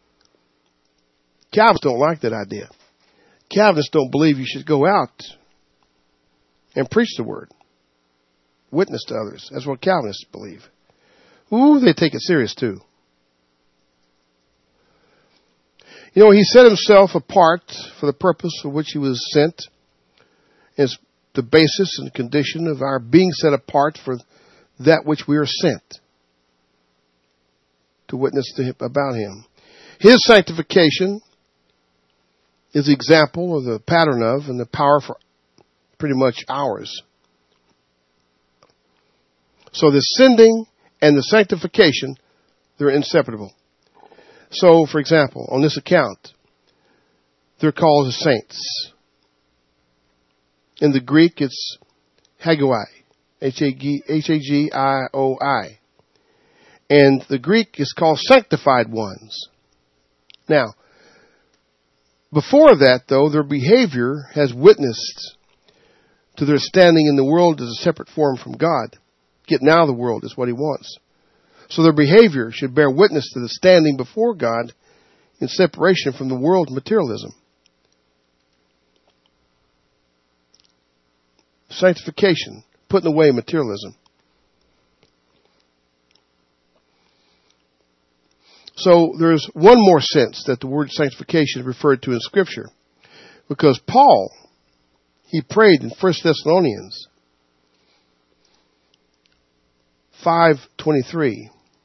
Calvinists don't like that idea. Calvinists don't believe you should go out and preach the word. Witness to others. That's what Calvinists believe. Ooh, they take it serious too. You know, he set himself apart for the purpose for which he was sent. It's the basis and condition of our being set apart for that which we are sent to witness to him, about him. His sanctification is the example or the pattern of and the power for pretty much ours. So the sending and the sanctification, they're inseparable. So, for example, on this account, they're called the saints. In the Greek, it's hagioi, H A G I O I. And the Greek is called sanctified ones. Now, before that, though, their behavior has witnessed to their standing in the world as a separate form from God. Getting out of the world is what he wants. So their behavior should bear witness to the standing before God in separation from the world's materialism. Sanctification, putting away materialism. So there's one more sense that the word sanctification is referred to in Scripture. Because Paul, he prayed in First Thessalonians five twenty-three.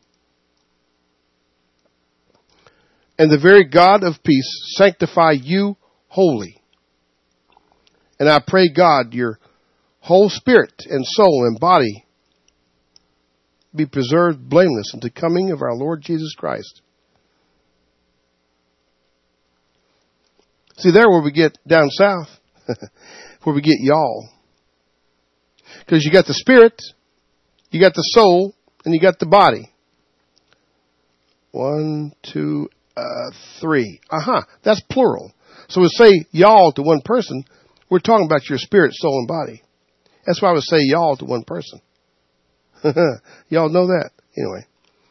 And the very God of peace sanctify you wholly. And I pray God your whole spirit and soul and body be preserved blameless unto the coming of our Lord Jesus Christ. See, there where we get down south, where we get y'all. Because you got the spirit, you got the soul, and you got the body. One, two, uh, three. Uh-huh. That's plural. So we say y'all to one person, we're talking about your spirit, soul, and body. That's why I would say y'all to one person. Y'all know that. Anyway.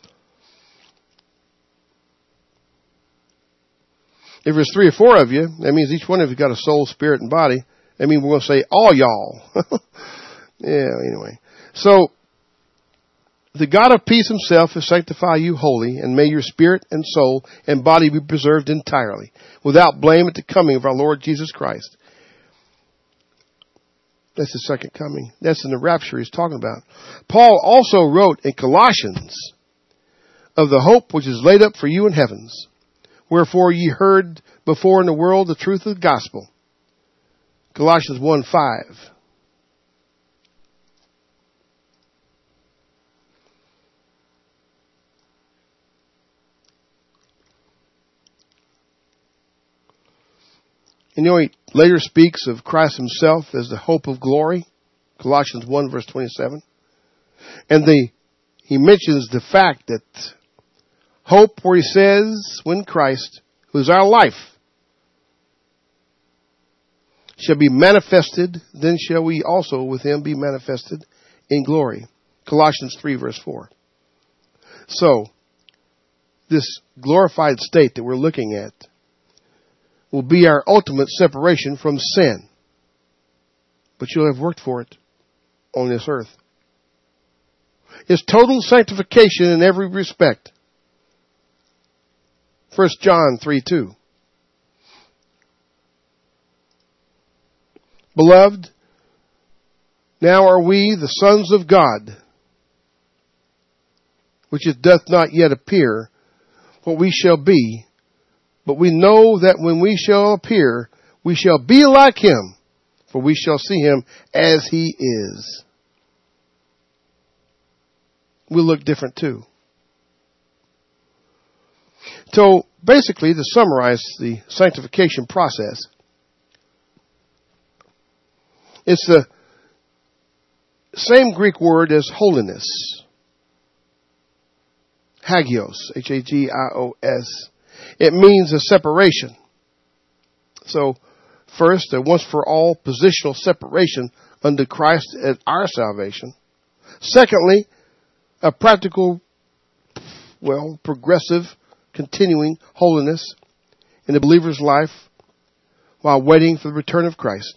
If there's three or four of you, that means each one of you got a soul, spirit, and body. That means we're going to say all y'all. Yeah, anyway. So, the God of peace himself has sanctified you wholly, and may your spirit and soul and body be preserved entirely, without blame at the coming of our Lord Jesus Christ. That's the second coming. That's in the rapture he's talking about. Paul also wrote in Colossians of the hope which is laid up for you in heavens. Wherefore ye heard before in the world the truth of the gospel. Colossians one five. And you know, he later speaks of Christ himself as the hope of glory. Colossians one verse twenty-seven. And the, he mentions the fact that hope, where he says, when Christ, who is our life, shall be manifested, then shall we also with him be manifested in glory. Colossians three verse four. So, this glorified state that we're looking at will be our ultimate separation from sin. But you'll have worked for it on this earth. It's total sanctification in every respect. First John three two. Beloved, now are we the sons of God, which it doth not yet appear what we shall be, but we know that when we shall appear, we shall be like him, for we shall see him as he is. We'll look different too. So basically, to summarize the sanctification process, it's the same Greek word as holiness. Hagios, H A G I O S. It means a separation. So, first, a once for all positional separation unto Christ at our salvation. Secondly, a practical, well, progressive, continuing holiness in the believer's life while waiting for the return of Christ.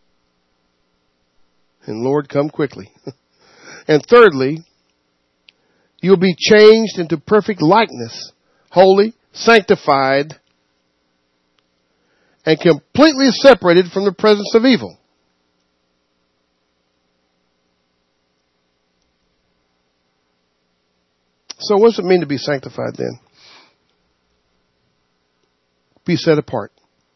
And Lord, come quickly. And thirdly, you'll be changed into perfect likeness, holy, sanctified, and completely separated from the presence of evil. So what does it mean to be sanctified then? Be set apart.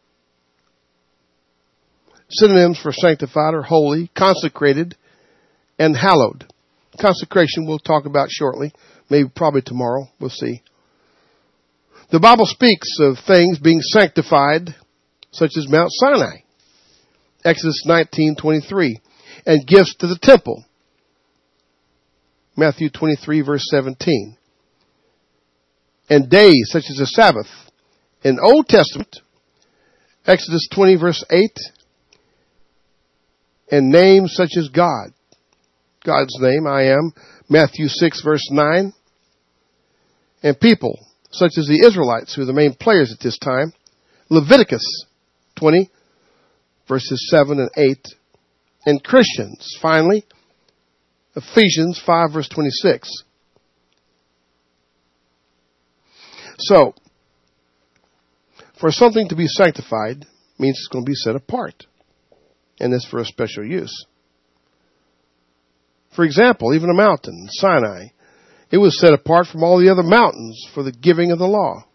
Synonyms for sanctified are holy, consecrated, and hallowed. Consecration we'll talk about shortly, maybe probably tomorrow. We'll see. The Bible speaks of things being sanctified, such as Mount Sinai, Exodus nineteen twenty-three, and gifts to the temple, Matthew twenty-three, verse seventeen, and days such as the Sabbath. In Old Testament, Exodus twenty, verse eight, and names such as God, God's name, I am, Matthew six, verse nine, and people such as the Israelites, who are the main players at this time, Leviticus twenty, verses seven and eight, and Christians, finally, Ephesians five, verse twenty-six. So, for something to be sanctified means it's going to be set apart, and it's for a special use. For example, even a mountain, Sinai, it was set apart from all the other mountains for the giving of the law.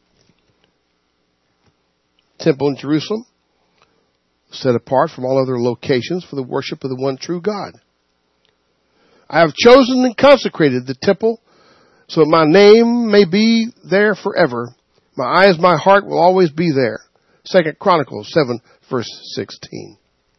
Temple in Jerusalem, set apart from all other locations for the worship of the one true God. I have chosen and consecrated the temple so that my name may be there forever. My eyes, my heart will always be there. Second Chronicles seven, verse sixteen.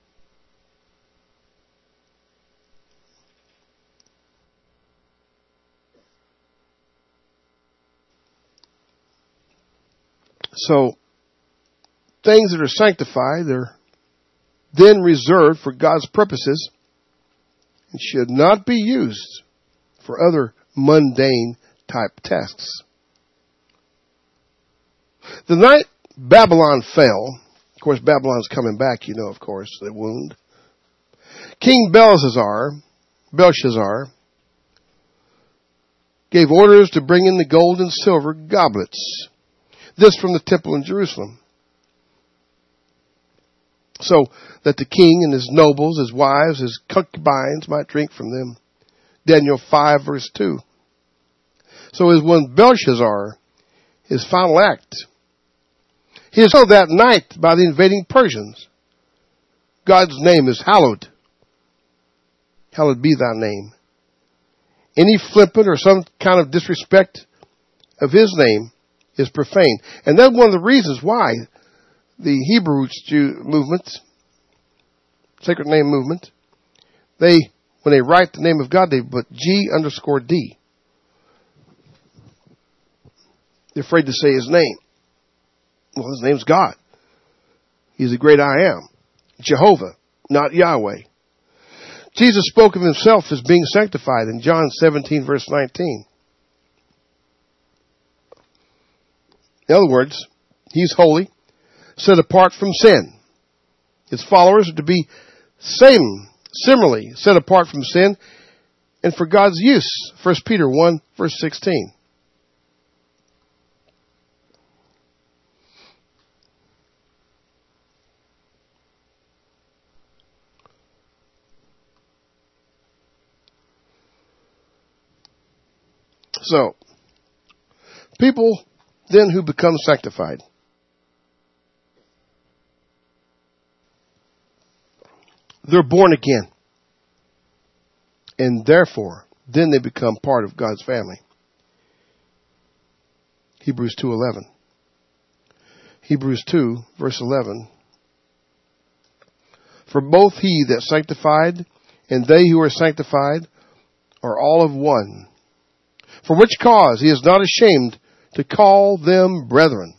So, things that are sanctified are then reserved for God's purposes and should not be used for other mundane type tasks. The night Babylon fell, of course Babylon's coming back, you know, of course, the wound. King Belshazzar, Belshazzar gave orders to bring in the gold and silver goblets. This from the temple in Jerusalem. So that the king and his nobles, his wives, his concubines might drink from them. Daniel five, verse two. So as when Belshazzar, his final act, he is killed that night by the invading Persians. God's name is hallowed. Hallowed be thy name. Any flippant or some kind of disrespect of his name is profane. And that's one of the reasons why the Hebrew Jew movement, sacred name movement, they, when they write the name of God, they put G underscore D. They're afraid to say his name. Well, his name's God. He's the great I am. Jehovah, not Yahweh. Jesus spoke of himself as being sanctified in John seventeen, verse nineteen. In other words, he's holy, set apart from sin. His followers are to be same, similarly set apart from sin and for God's use. First Peter one, verse sixteen. So, people then who become sanctified, they're born again. And therefore, then they become part of God's family. Hebrews two eleven. Hebrews two, verse eleven. For both he that sanctified and they who are sanctified are all of one. For which cause he is not ashamed to call them brethren.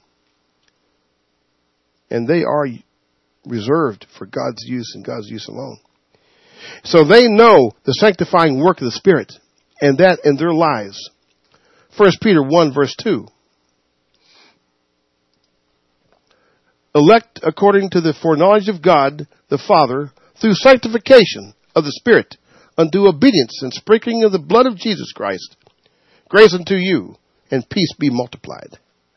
And they are reserved for God's use and God's use alone. So they know the sanctifying work of the Spirit, and that in their lives. First Peter one, verse two. elect according to the foreknowledge of God the Father, through sanctification of the Spirit, unto obedience and sprinkling of the blood of Jesus Christ. Grace unto you, and peace be multiplied.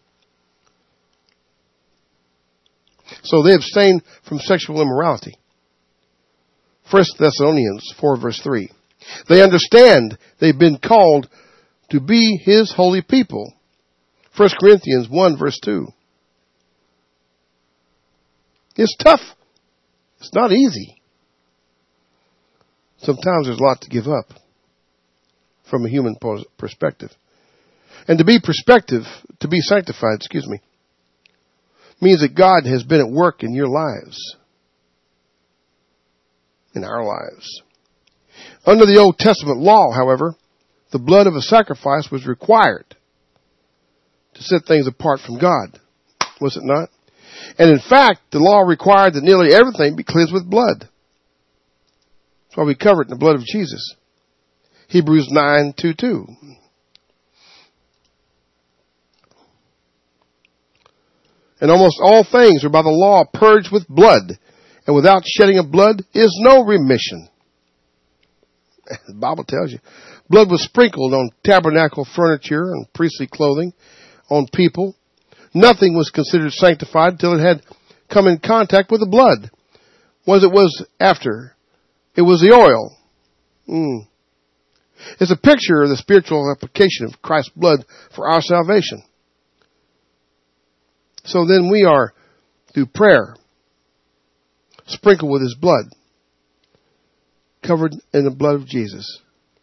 So they abstain from sexual immorality. First Thessalonians four verse three. They understand they've been called to be His holy people. First Corinthians one verse two. It's tough. It's not easy. Sometimes there's a lot to give up from a human perspective. And to be perspective, to be sanctified, excuse me, means that God has been at work in your lives. In our lives. Under the Old Testament law, however, the blood of a sacrifice was required to set things apart from God. Was it not? And in fact, the law required that nearly everything be cleansed with blood. That's why we cover it in the blood of Jesus. Hebrews nine two two. And almost all things are by the law purged with blood, and without shedding of blood is no remission. The Bible tells you. Blood was sprinkled on tabernacle furniture and priestly clothing, on people. Nothing was considered sanctified until it had come in contact with the blood. Was it was after? It was the oil. Mm. It's a picture of the spiritual application of Christ's blood for our salvation. So then we are, through prayer, sprinkled with His blood, covered in the blood of Jesus.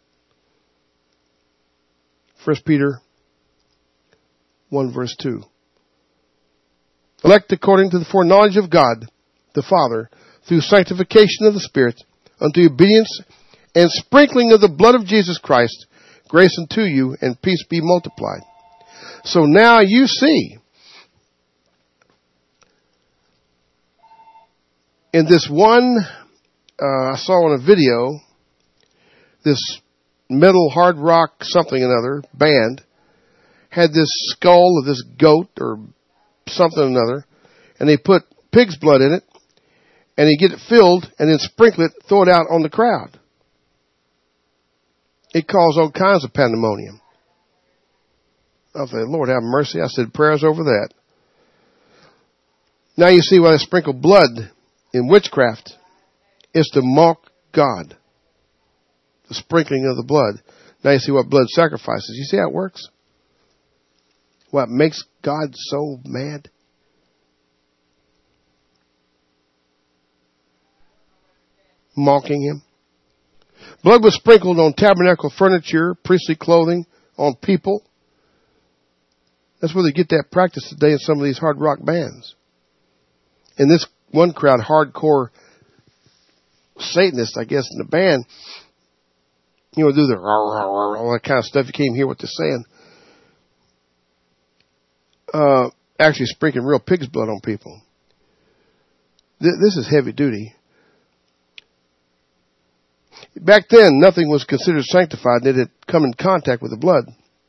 First Peter one verse two. Elect according to the foreknowledge of God, the Father, through sanctification of the Spirit, unto obedience and sprinkling of the blood of Jesus Christ, grace unto you, and peace be multiplied. So now you see, in this one, uh, I saw on a video, this metal hard rock something or another band had this skull of this goat or something or another, and they put pig's blood in it, and they get it filled, and then sprinkle it, throw it out on the crowd. It caused all kinds of pandemonium. I thought, Lord have mercy. I said prayers over that. Now you see why they sprinkle blood in witchcraft. It's to mock God. The sprinkling of the blood. Now you see what blood sacrifices. You see how it works? What makes God so mad? Mocking Him. Blood was sprinkled on tabernacle furniture, priestly clothing, on people. That's where they get that practice today in some of these hard rock bands. In this one crowd, hardcore Satanists, I guess, in the band, you know, do the all that kind of stuff. You can't even hear what they're saying. Uh, actually sprinkling real pig's blood on people. This is heavy duty. Back then, nothing was considered sanctified that had come in contact with the blood.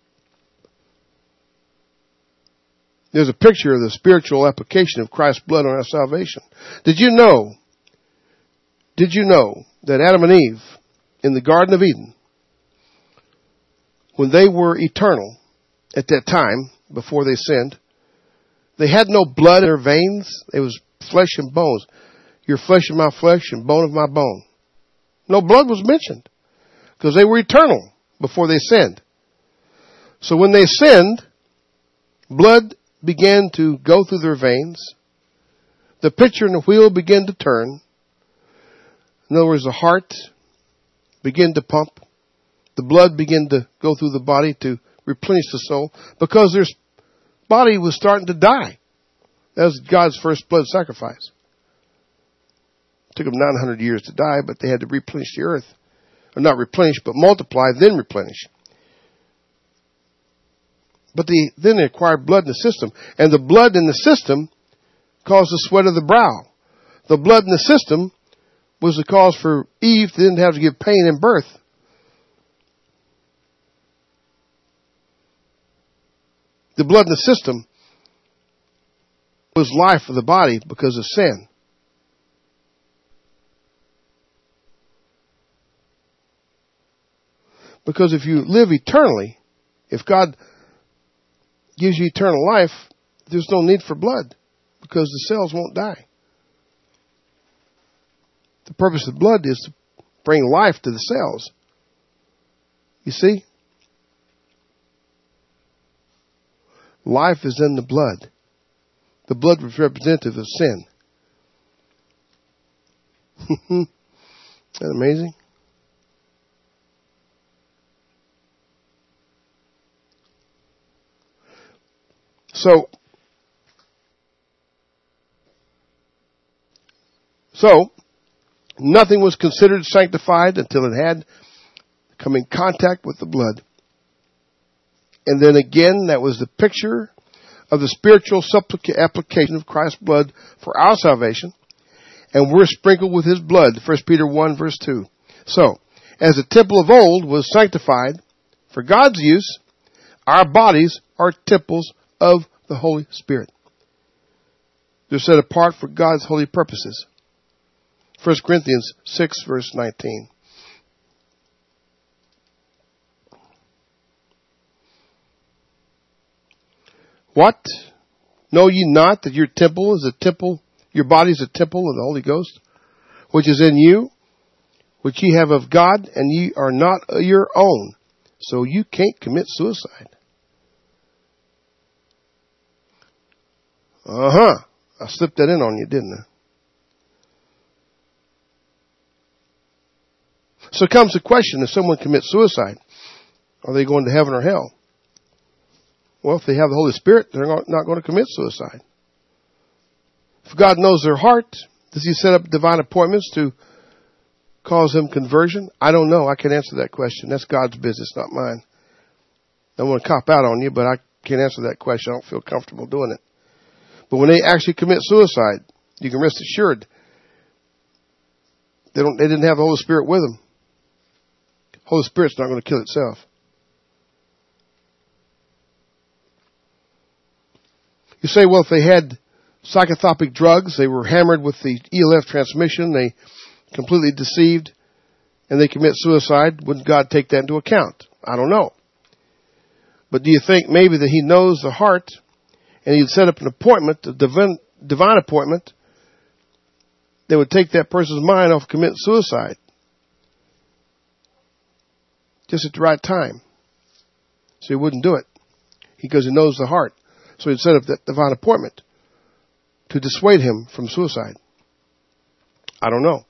There's a picture of the spiritual application of Christ's blood on our salvation. Did you know, did you know that Adam and Eve in the Garden of Eden, when they were eternal at that time, before they sinned, they had no blood in their veins. It was flesh and bones. Your flesh of my flesh and bone of my bone. No blood was mentioned because they were eternal before they sinned. So when they sinned, blood began to go through their veins. The pitcher and the wheel began to turn. In other words, the heart began to pump. The blood began to go through the body to replenish the soul because their body was starting to die. That was God's first blood sacrifice. It took them nine hundred years to die, but they had to replenish the earth. Or not replenish, but multiply, then replenish. But they, then they acquired blood in the system. And the blood in the system caused the sweat of the brow. The blood in the system was the cause for Eve to didn't have to give pain in birth. The blood in the system was life for the body because of sin. Because if you live eternally, if God gives you eternal life, there's no need for blood because the cells won't die. The purpose of blood is to bring life to the cells. You see? Life is in the blood. The blood was representative of sin. Isn't that amazing? So, so, nothing was considered sanctified until it had come in contact with the blood. And then again, that was the picture of the spiritual supplica- application of Christ's blood for our salvation. And we're sprinkled with His blood, First Peter one verse two. So, as the temple of old was sanctified for God's use, our bodies are temples of the Holy Spirit. They're set apart for God's holy purposes. First Corinthians six verse nineteen. What? Know ye not that your temple is a temple, your body is a temple of the Holy Ghost, which is in you, which ye have of God, and ye are not your own. So you can't commit suicide. Uh-huh. I slipped that in on you, didn't I? So comes the question, if someone commits suicide, are they going to heaven or hell? Well, if they have the Holy Spirit, they're not going to commit suicide. If God knows their heart, does He set up divine appointments to cause them conversion? I don't know. I can't answer that question. That's God's business, not mine. I don't want to cop out on you, but I can't answer that question. I don't feel comfortable doing it. But when they actually commit suicide, you can rest assured they don't. They didn't have the Holy Spirit with them. Holy Spirit's not going to kill itself. You say, well, if they had psychotropic drugs, they were hammered with the E L F transmission, they completely deceived, and they commit suicide, wouldn't God take that into account? I don't know. But do you think maybe that He knows the heart, and He'd set up an appointment, a divine, divine appointment, that would take that person's mind off committing suicide? Just at the right time. So He wouldn't do it. Because He knows the heart. So He'd set up that divine appointment to dissuade him from suicide. I don't know.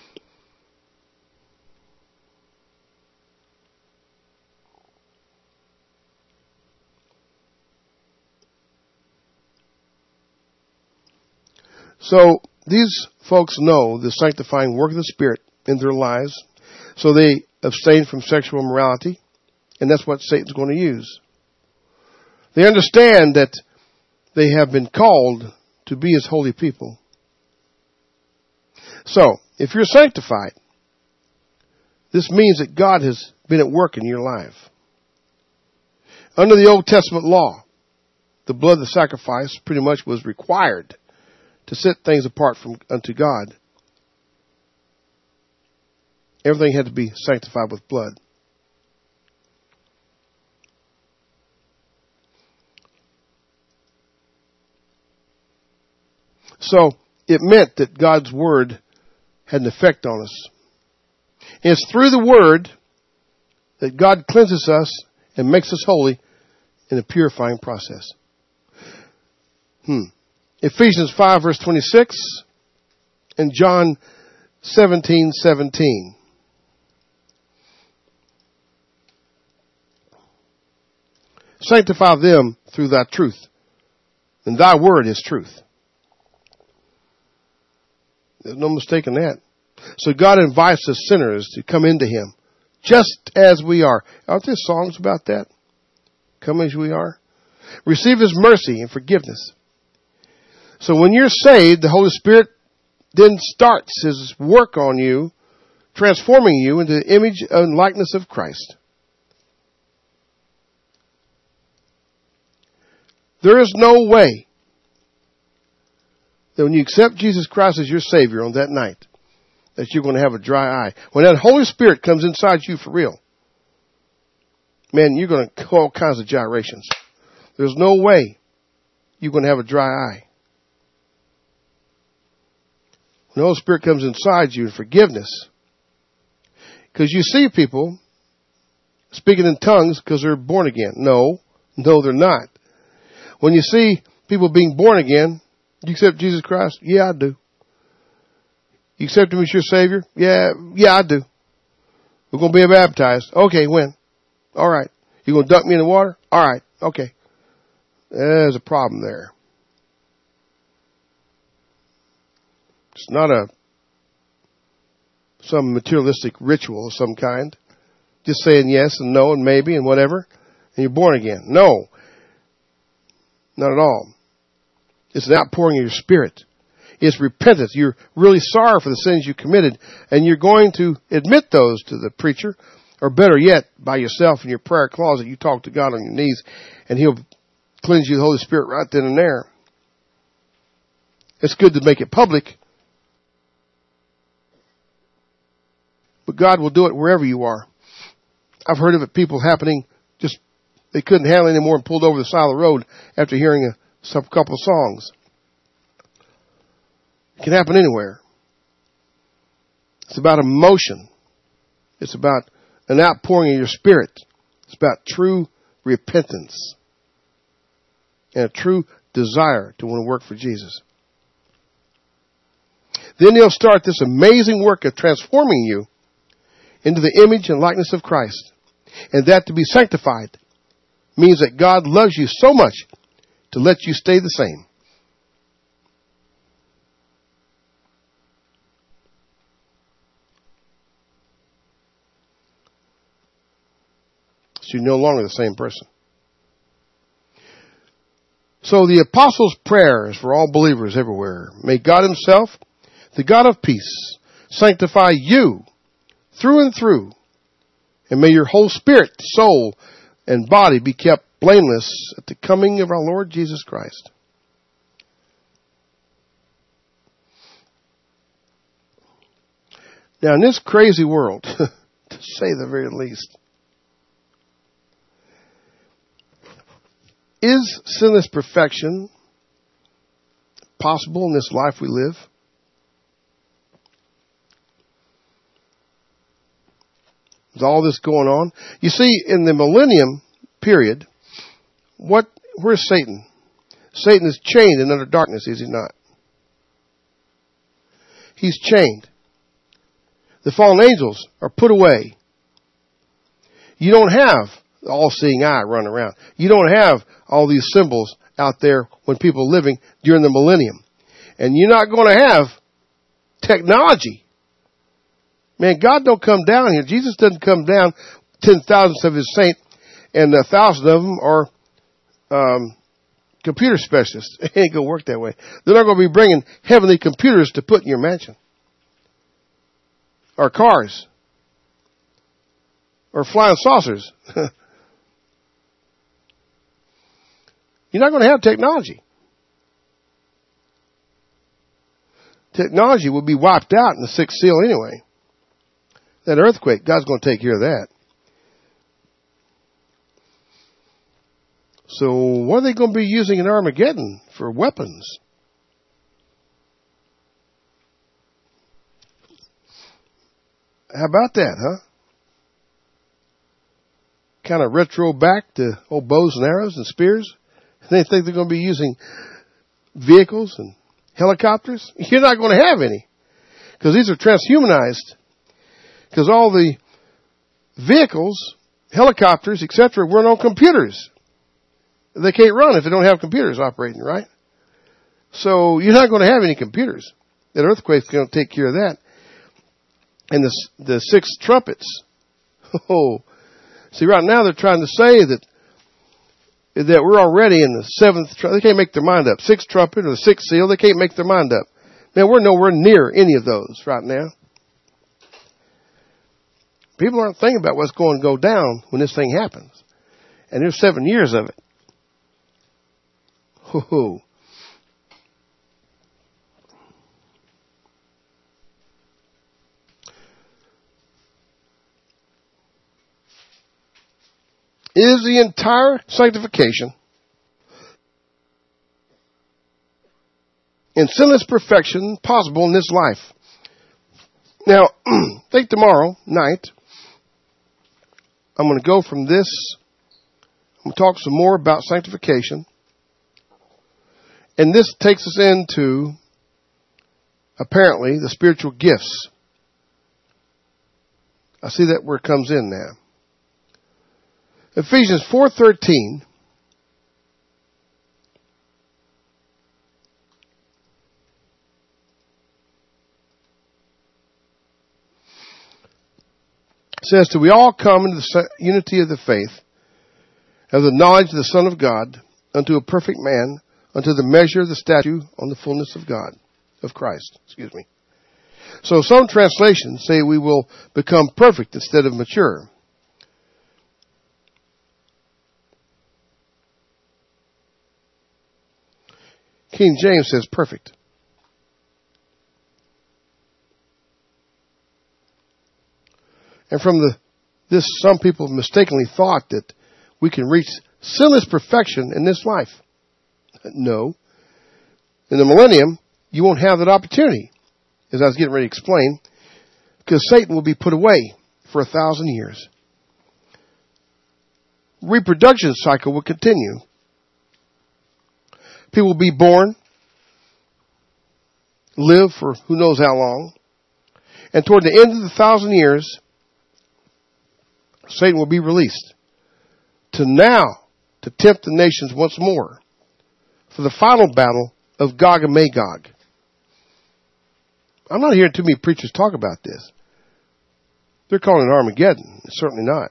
So these folks know the sanctifying work of the Spirit in their lives. So they abstain from sexual immorality. And that's what Satan's going to use. They understand that they have been called to be His holy people. So, if you're sanctified, this means that God has been at work in your life. Under the Old Testament law, the blood of the sacrifice pretty much was required to set things apart from unto God. Everything had to be sanctified with blood. So, it meant that God's Word had an effect on us. And it's through the Word that God cleanses us and makes us holy in a purifying process. Hmm. Ephesians five verse twenty-six and John seventeen seventeen. Sanctify them through thy truth, and thy word is truth. There's no mistake in that. So God invites us sinners to come into Him just as we are. Aren't there songs about that? Come as we are. Receive His mercy and forgiveness. So when you're saved, the Holy Spirit then starts His work on you, transforming you into the image and likeness of Christ. There is no way that when you accept Jesus Christ as your Savior on that night, that you're going to have a dry eye. When that Holy Spirit comes inside you for real, man, you're going to have all kinds of gyrations. There's no way you're going to have a dry eye. When the Holy Spirit comes inside you in forgiveness, because you see people speaking in tongues because they're born again. No, no, they're not. When you see people being born again, you accept Jesus Christ? Yeah, I do. You accept Him as your Savior? Yeah, yeah, I do. We're going to be baptized. Okay, when? All right. You going to dunk me in the water? All right. Okay. There's a problem there. It's not a some materialistic ritual of some kind. Just saying yes and no and maybe and whatever, and you're born again. No. Not at all. It's an outpouring of your spirit. It's repentance. You're really sorry for the sins you committed, and you're going to admit those to the preacher, or better yet, by yourself in your prayer closet. You talk to God on your knees, and He'll cleanse you with the Holy Spirit right then and there. It's good to make it public, but God will do it wherever you are. I've heard of it, people happening, just they couldn't handle it anymore and pulled over the side of the road after hearing a some couple of songs. It can happen anywhere. It's about emotion. It's about an outpouring of your spirit. It's about true repentance and a true desire to want to work for Jesus. Then He'll start this amazing work of transforming you into the image and likeness of Christ. And that to be sanctified means that God loves you so much to let you stay the same. So you're no longer the same person. So the apostles' prayer is for all believers everywhere. May God Himself, the God of peace, sanctify you through and through. And may your whole spirit, soul, and body be kept blameless at the coming of our Lord Jesus Christ. Now, in this crazy world, to say the very least, is sinless perfection possible in this life we live? Is all this going on? You see, in the millennium period, what? Where's Satan? Satan is chained in utter darkness, is he not? He's chained. The fallen angels are put away. You don't have the all-seeing eye running around. You don't have all these symbols out there when people are living during the millennium. And you're not going to have technology. Man, God don't come down here. Jesus doesn't come down ten thousandths of His saint, and a thousand of them are um, computer specialists. It ain't going to work that way. They're not going to be bringing heavenly computers to put in your mansion, or cars, or flying saucers. You're not going to have technology. Technology will be wiped out in the sixth seal anyway. That earthquake, God's going to take care of that. So what are they going to be using in Armageddon for weapons? How about that, huh? Kind of retro back to old bows and arrows and spears. They think they're going to be using vehicles and helicopters. You're not going to have any, because these are transhumanized. Because all the vehicles, helicopters, et cetera, run on computers. They can't run if they don't have computers operating, right? So you're not going to have any computers. That earthquake's going to take care of that. And the the six trumpets. Oh, see, right now they're trying to say that that we're already in the seventh. They can't make their mind up. Sixth trumpet or the sixth seal. They can't make their mind up. Man, we're nowhere near any of those right now. People aren't thinking about what's going to go down when this thing happens. And there's seven years of it. Ho-ho. is the entire sanctification and sinless perfection possible in this life. Now, I think tomorrow night, I'm going to go from this, I'm going to talk some more about sanctification. And this takes us into, apparently, the spiritual gifts. I see that where it comes in now. Ephesians four thirteen. Says, "Do we all come into the unity of the faith, of the knowledge of the Son of God, unto a perfect man, unto the measure of the stature on the fullness of God, of Christ." Excuse me. So some translations say we will become perfect instead of mature. King James says perfect. And from the this, some people mistakenly thought that we can reach sinless perfection in this life. No. In the millennium, you won't have that opportunity, as I was getting ready to explain, because Satan will be put away for a thousand years. Reproduction cycle will continue. People will be born, live for who knows how long, and toward the end of the thousand years, Satan will be released to now to tempt the nations once more for the final battle of Gog and Magog. I'm not hearing too many preachers talk about this. They're calling it Armageddon. It's certainly not.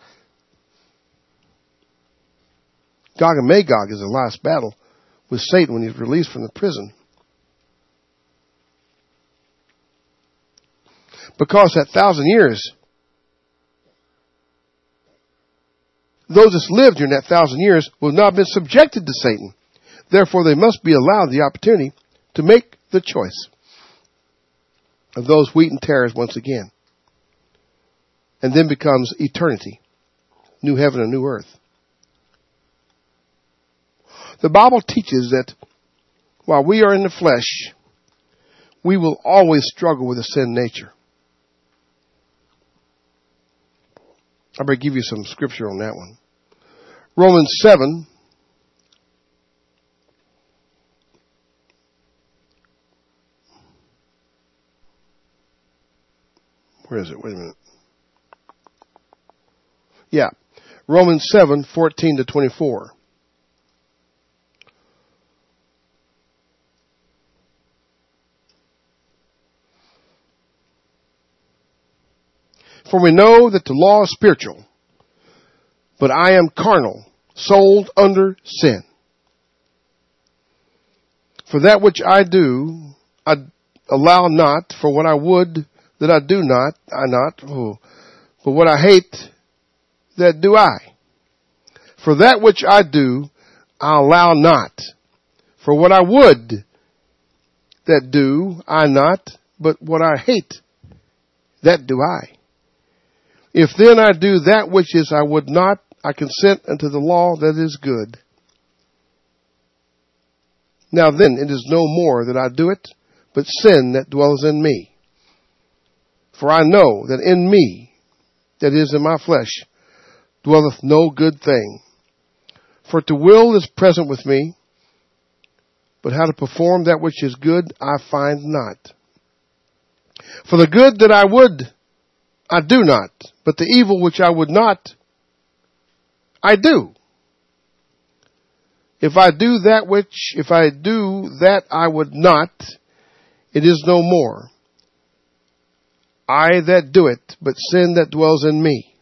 Gog and Magog is the last battle with Satan when he's released from the prison. Because that thousand years, those that lived during that thousand years will not have been subjected to Satan. Therefore, they must be allowed the opportunity to make the choice of those wheat and tares once again. And then becomes eternity. New heaven and new earth. The Bible teaches that while we are in the flesh, we will always struggle with a sin nature. I better give you some scripture on that one. Romans seven. Where is it? Wait a minute. Yeah. Romans seven, fourteen to twenty-four. For we know that the law is spiritual, but I am carnal, sold under sin. For that which I do, I allow not, for what I would that I do not, I not, oh, but what I hate, that do I. For that which I do, I allow not. For what I would that do, I not, but what I hate, that do I. If then I do that which is I would not, I consent unto the law that is good. Now then, it is no more that I do it, but sin that dwells in me. For I know that in me, that is in my flesh, dwelleth no good thing. For to will is present with me, but how to perform that which is good I find not. For the good that I would, I do not, but the evil which I would not, I do. If I do that which, if I do that I would not, it is no more I that do it, but sin that dwells in me.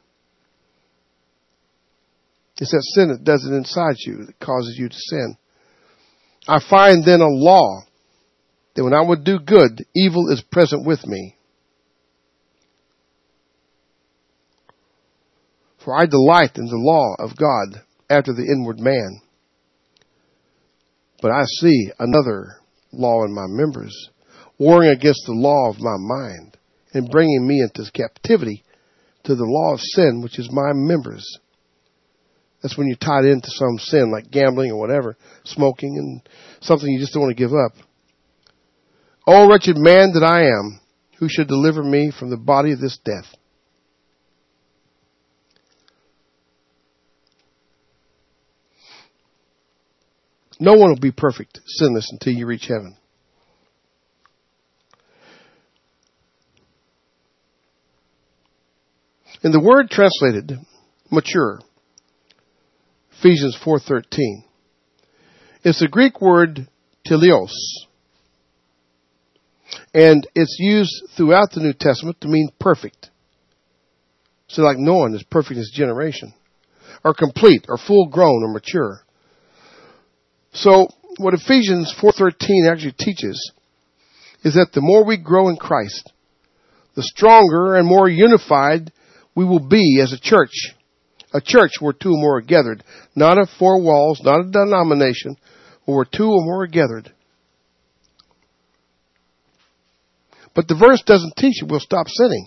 It's that sin that does it inside you that causes you to sin. I find then a law that when I would do good, evil is present with me. For I delight in the law of God after the inward man. But I see another law in my members, warring against the law of my mind, and bringing me into captivity to the law of sin, which is my members. That's when you're tied into some sin like gambling or whatever, smoking and something you just don't want to give up. O wretched man that I am, who should deliver me from the body of this death? No one will be perfect, sinless, until you reach heaven. In the word translated mature, Ephesians four thirteen, it's the Greek word teleos, and it's used throughout the New Testament to mean perfect. So like Noah is perfect in his generation, or complete, or full grown, or mature. So what Ephesians four thirteen actually teaches is that the more we grow in Christ, the stronger and more unified we will be as a church. A church where two or more are gathered. Not of four walls, not a denomination, but where two or more are gathered. But the verse doesn't teach you we'll stop sinning.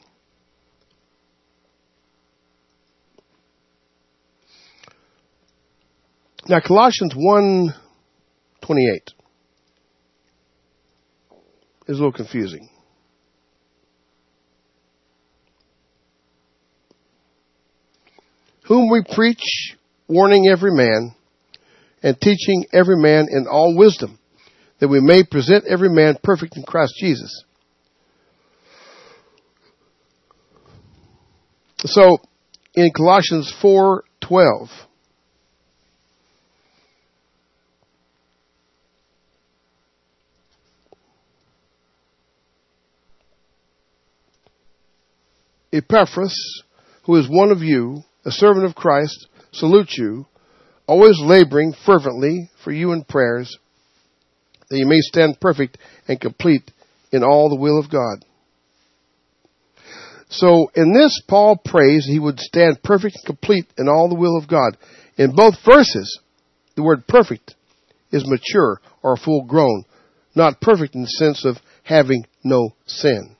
Now Colossians one twenty-eight is a little confusing. Whom we preach, warning every man, and teaching every man in all wisdom, that we may present every man perfect in Christ Jesus. So, in Colossians four twelve, Epaphras, who is one of you, a servant of Christ, salutes you, always laboring fervently for you in prayers, that you may stand perfect and complete in all the will of God. So in this, Paul prays he would stand perfect and complete in all the will of God. In both verses, the word perfect is mature or full grown, not perfect in the sense of having no sin.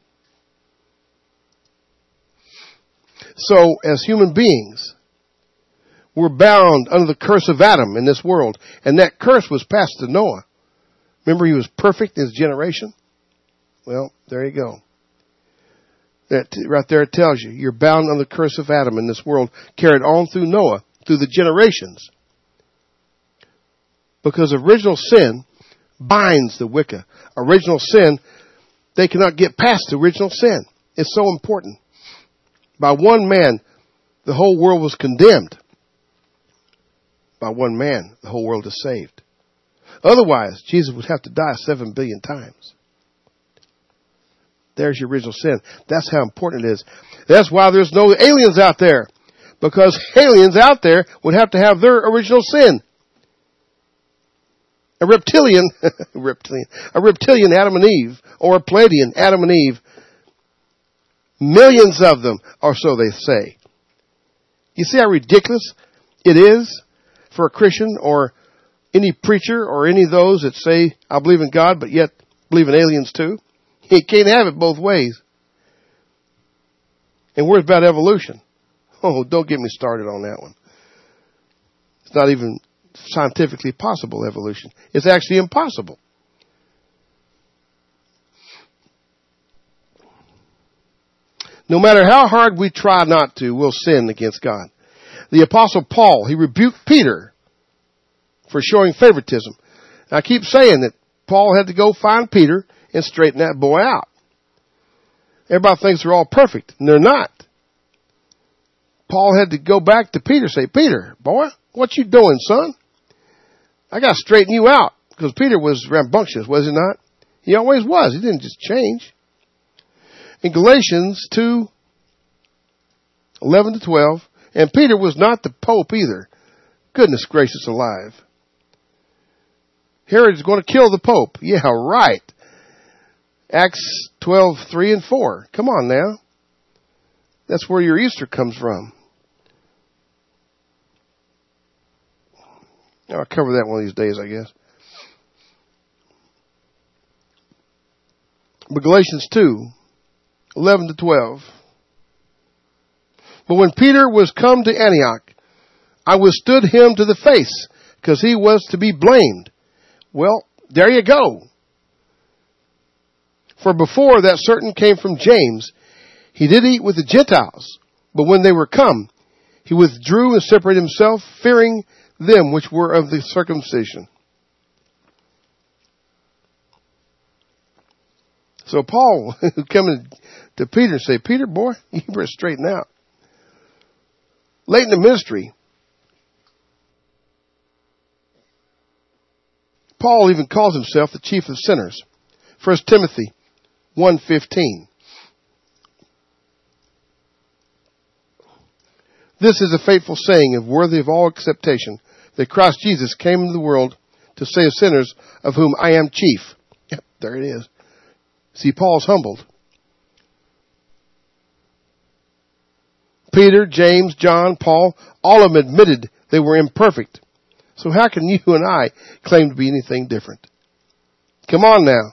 So, as human beings, we're bound under the curse of Adam in this world. And that curse was passed to Noah. Remember, he was perfect in his generation? Well, there you go. That right there it tells you, you're bound under the curse of Adam in this world, carried on through Noah, through the generations. Because original sin binds the wicked. Original sin, they cannot get past the original sin. It's so important. By one man, the whole world was condemned. By one man, the whole world is saved. Otherwise, Jesus would have to die seven billion times. There's your original sin. That's how important it is. That's why there's no aliens out there. Because aliens out there would have to have their original sin. A reptilian, reptilian, a reptilian Adam and Eve, or a Palladian Adam and Eve, millions of them, or so they say. You see how ridiculous it is for a Christian or any preacher or any of those that say, I believe in God, but yet believe in aliens too? You can't have it both ways. And where's about evolution? Oh, don't get me started on that one. It's not even scientifically possible, evolution. It's actually impossible. No matter how hard we try not to, we'll sin against God. The Apostle Paul, he rebuked Peter for showing favoritism. I keep saying that Paul had to go find Peter and straighten that boy out. Everybody thinks they're all perfect, and they're not. Paul had to go back to Peter and say, Peter, boy, what you doing, son? I got to straighten you out. Because Peter was rambunctious, was he not? He always was. He didn't just change. In Galatians two, eleven to twelve, and Peter was not the Pope either. Goodness gracious alive. Herod is going to kill the Pope. Yeah, right. Acts twelve, three and four. Come on now. That's where your Easter comes from. I'll cover that one of these days, I guess. But Galatians two, eleven to twelve. But when Peter was come to Antioch, I withstood him to the face because he was to be blamed. Well, there you go. For before that certain came from James, he did eat with the Gentiles, but when they were come, he withdrew and separated himself, fearing them which were of the circumcision. So Paul coming to Peter and say, Peter, boy, you better straighten out. Late in the ministry, Paul even calls himself the chief of sinners. First Timothy one fifteen. This is a faithful saying and worthy of all acceptation, that Christ Jesus came into the world to save sinners, of whom I am chief. Yep, there it is. See, Paul's humbled. Peter, James, John, Paul, all of them admitted they were imperfect. So how can you and I claim to be anything different? Come on now.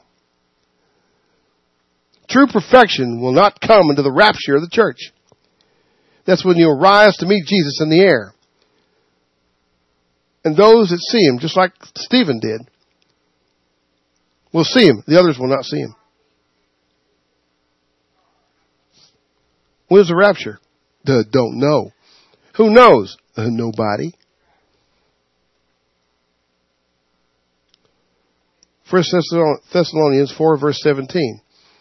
True perfection will not come until the rapture of the church. That's when you'll rise to meet Jesus in the air. And those that see him, just like Stephen did, will see him. The others will not see him. When's the rapture? Duh, don't know. Who knows? Uh, nobody. First Thessalonians four, verse seventeen.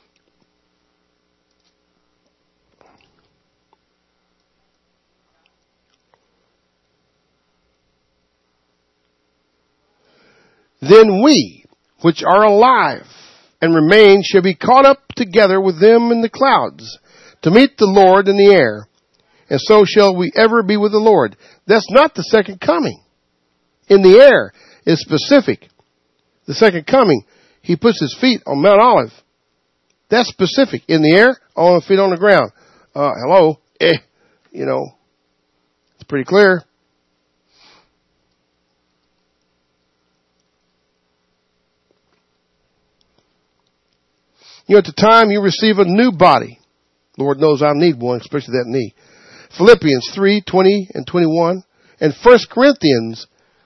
Then we, which are alive and remain, shall be caught up together with them in the clouds to meet the Lord in the air. And so shall we ever be with the Lord. That's not the second coming. In the air is specific. The second coming, he puts his feet on Mount Olive. That's specific. In the air, on the feet on the ground. Uh, hello? Eh, you know, it's pretty clear. You know, at the time you receive a new body. Lord knows I need one, especially that knee. Philippians three, twenty and twenty-one. And First Corinthians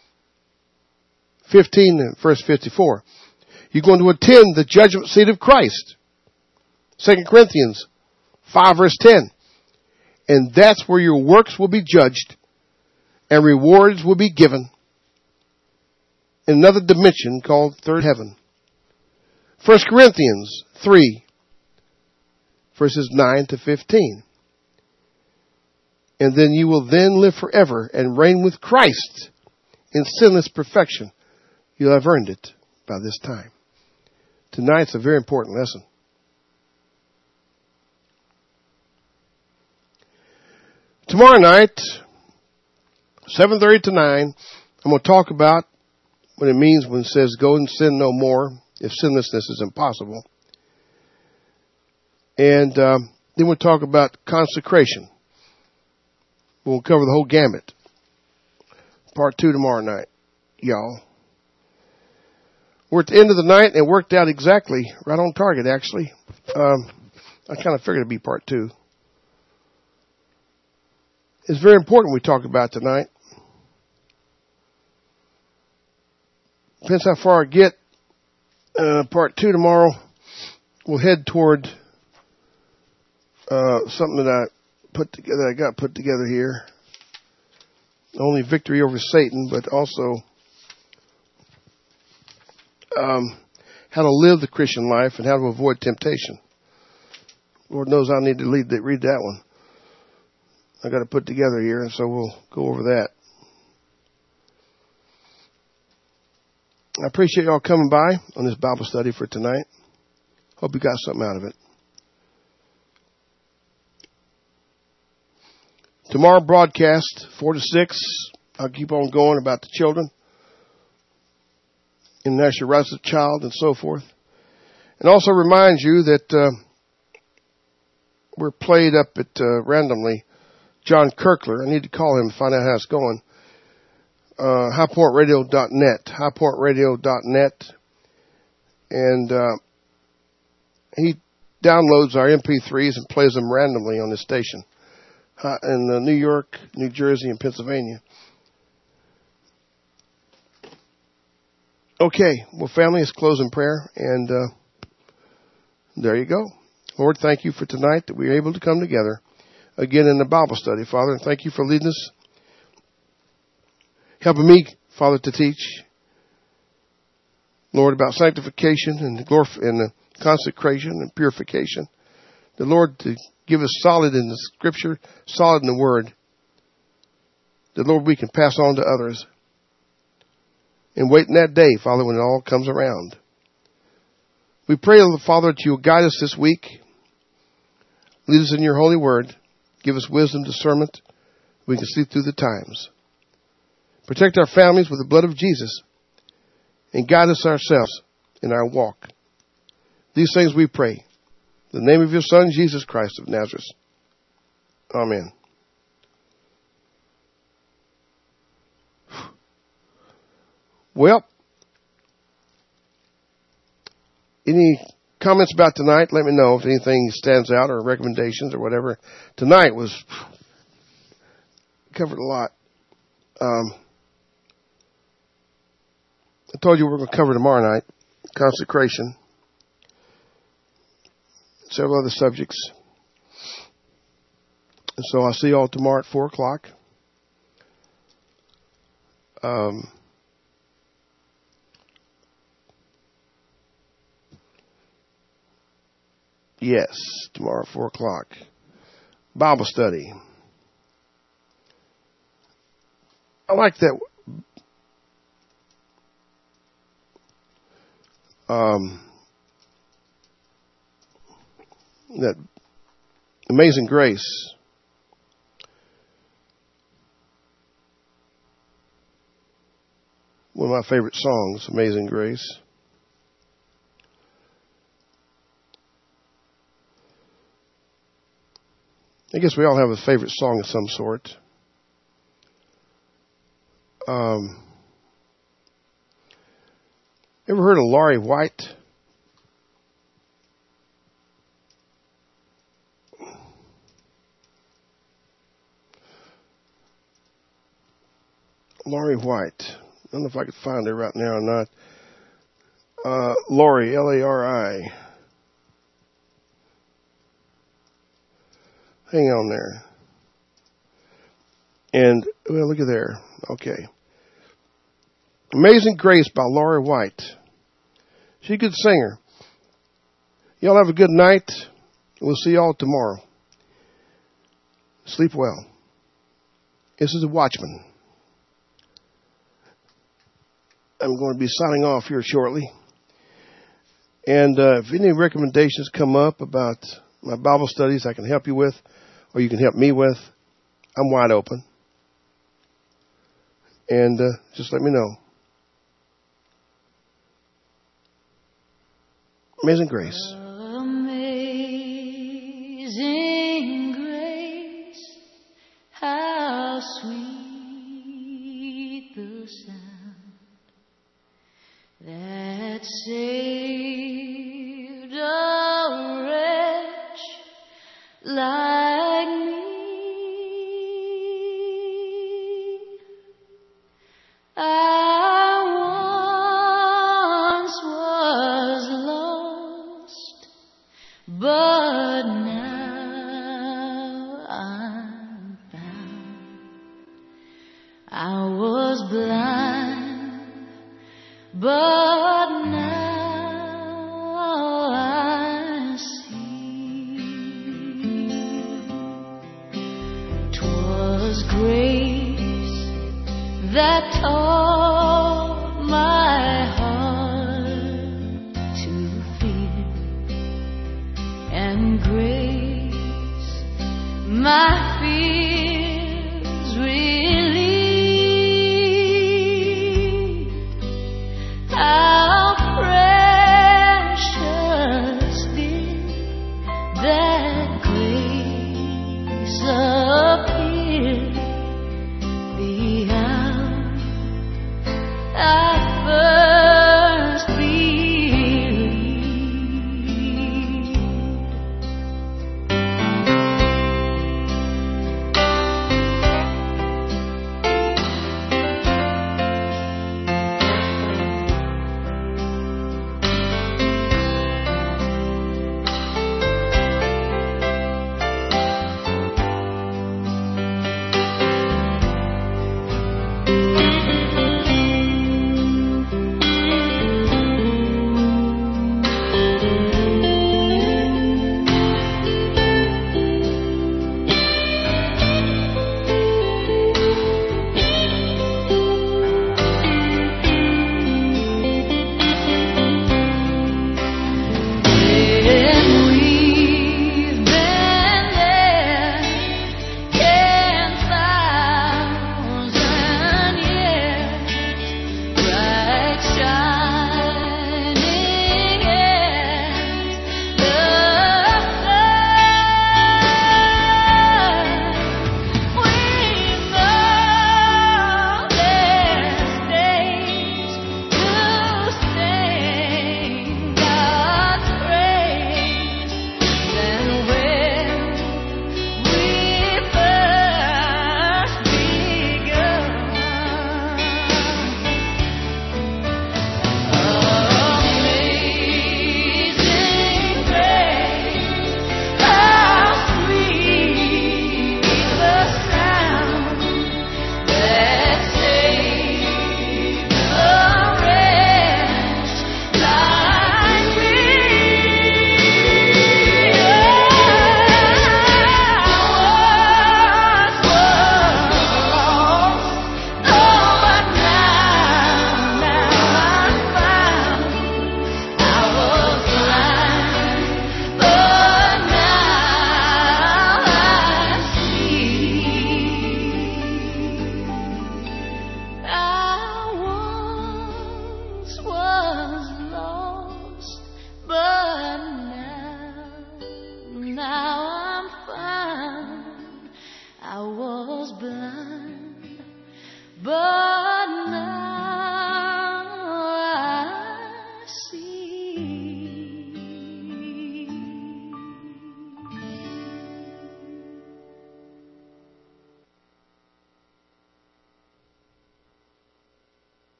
fifteen and verse fifty-four. You're going to attend the judgment seat of Christ. Second Corinthians five, verse ten. And that's where your works will be judged and rewards will be given in another dimension called third heaven. First Corinthians three, verses nine to fifteen. And then you will then live forever and reign with Christ in sinless perfection. You'll have earned it by this time. Tonight's a very important lesson. Tomorrow night, seven thirty to nine, I'm going to talk about what it means when it says, go and sin no more, if sinlessness is impossible. And um, then we'll talk about consecration. We'll cover the whole gamut. Part two tomorrow night, y'all. We're at the end of the night and it worked out exactly right on target, actually. Um, I kind of figured it'd be part two. It's very important we talk about tonight. Depends how far I get. Uh, part two tomorrow, we'll head toward uh, something that I put together. I got put together here. Only victory over Satan, but also um, how to live the Christian life and how to avoid temptation. Lord knows I need to read that, read that one. I got to put together here, and so we'll go over that. I appreciate y'all coming by on this Bible study for tonight. Hope you got something out of it. Tomorrow broadcast, four to six. I'll keep on going about the children. International Rights of the Child and so forth. And also remind you that uh, we're played up at uh, randomly. John Kirkler. I need to call him and find out how it's going. Uh, high point radio dot net. high point radio dot net. And uh, he downloads our M P threes and plays them randomly on the station. Uh, in uh, New York, New Jersey, and Pennsylvania. Okay, well, family, it's closing prayer, and uh, there you go. Lord, thank you for tonight that we were able to come together again in the Bible study, Father. And thank you for leading us, helping me, Father, to teach, Lord, about sanctification and the glorif- and the consecration and purification. The Lord, to give us solid in the Scripture, solid in the Word. The Lord, we can pass on to others. And wait in that day, Father, when it all comes around. We pray, Father, that you will guide us this week. Lead us in your holy word. Give us wisdom, discernment. We can see through the times. Protect our families with the blood of Jesus. And guide us ourselves in our walk. These things we pray. In the name of your Son, Jesus Christ of Nazareth. Amen. Well, any comments about tonight? Let me know if anything stands out or recommendations or whatever. Tonight was covered a lot. Um, I told you we we're going to cover tomorrow night. Consecration. Several other subjects. And so I'll see you all tomorrow at four o'clock. Um... Yes, tomorrow at four o'clock. Bible study. I like that. Um, that Amazing Grace. One of my favorite songs, Amazing Grace. I guess we all have a favorite song of some sort. Um, ever heard of Laurie White? Laurie White. I don't know if I could find her right now or not. Uh, Laurie, L A R I. Hang on there. And, well, look at there. Okay. Amazing Grace by Laurie White. She's a good singer. Y'all have a good night. We'll see y'all tomorrow. Sleep well. This is a Watchman. I'm going to be signing off here shortly. And uh, if any recommendations come up about my Bible studies I can help you with, or you can help me with, I'm wide open. And uh, just let me know. Amazing Grace. Amazing grace, how sweet the sound that saved a wretch like me. I once was lost, but now I'm found. I was blind, but now I see. 'Twas grace that taught my heart to fear, and grace my fears relieved. How precious did that grace appear the hour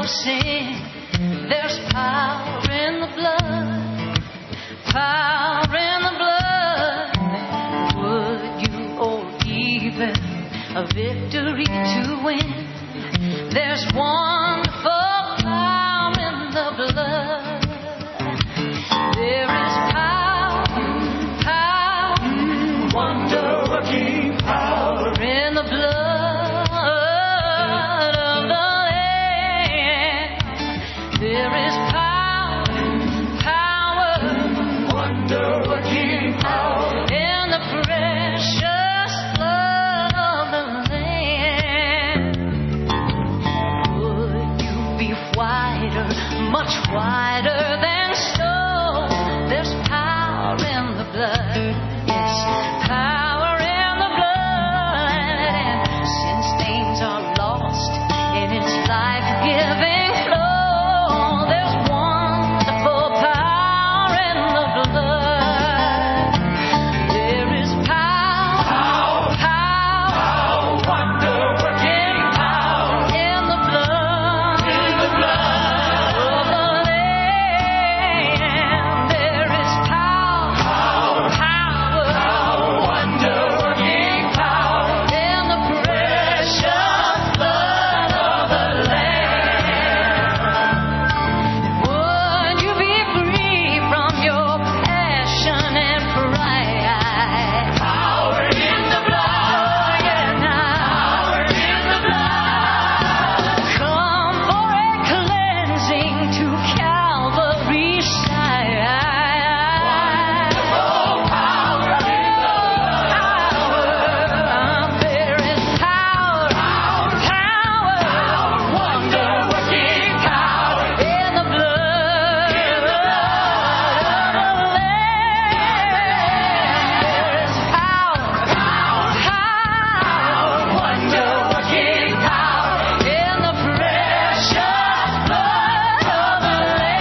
sin. There's power in the blood, power in the blood. Would you, or even a victory to win? There's wonderful power in the blood. There is power, power, wonder-working power in the blood of the Lamb. There is power, power, wonder-working power in the precious blood of the Lamb. Would you be whiter, much whiter than snow? There's power in the blood, yes, power in the blood. And sin stains are lost in its life-giving flow. There's wonderful power in the blood. There is power, power, wonder-working power in the blood, in the blood of the Lamb. There is power, power, wonder-working power in the precious blood of the Lamb. Would you be free from your passion and pride? Power in the blood, yeah, power in the blood. Come for a cleansing to Calvary's side. Wonderful power in the blood. There is power, power, wonder-working power in the blood, in the blood of the Lamb. There is power, power, wonder-working power in the precious blood of the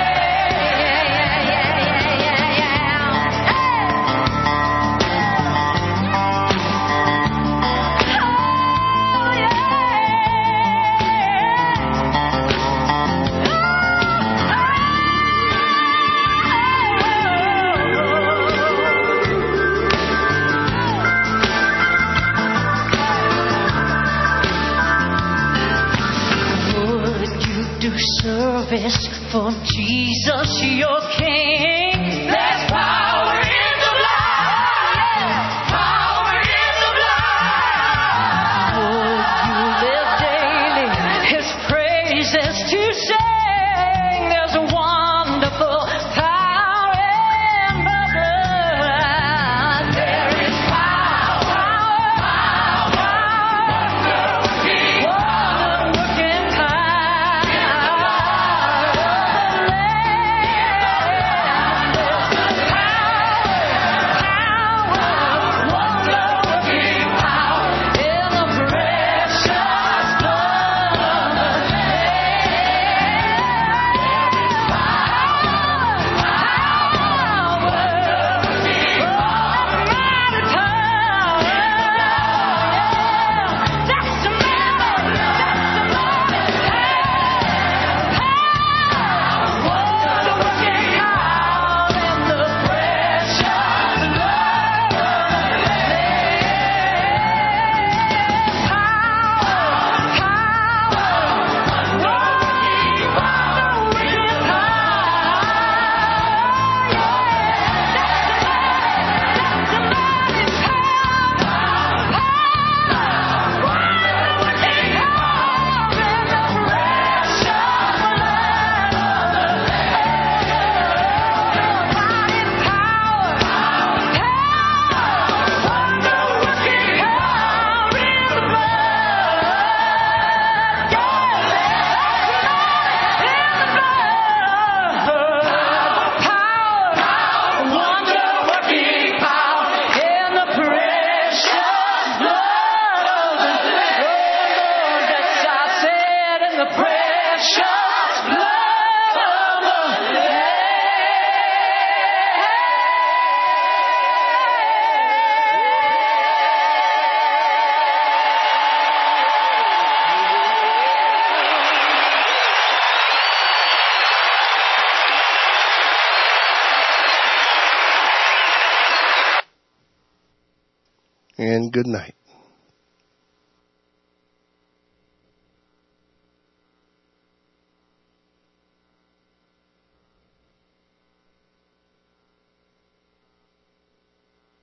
Would you do service for Jesus, your King? There's power in the blood, power in the blood. Would you live daily His praises to sing? There's a wonderful power in the blood. There is power, power, wonder-working, wonder-working power of the Lamb. and good night.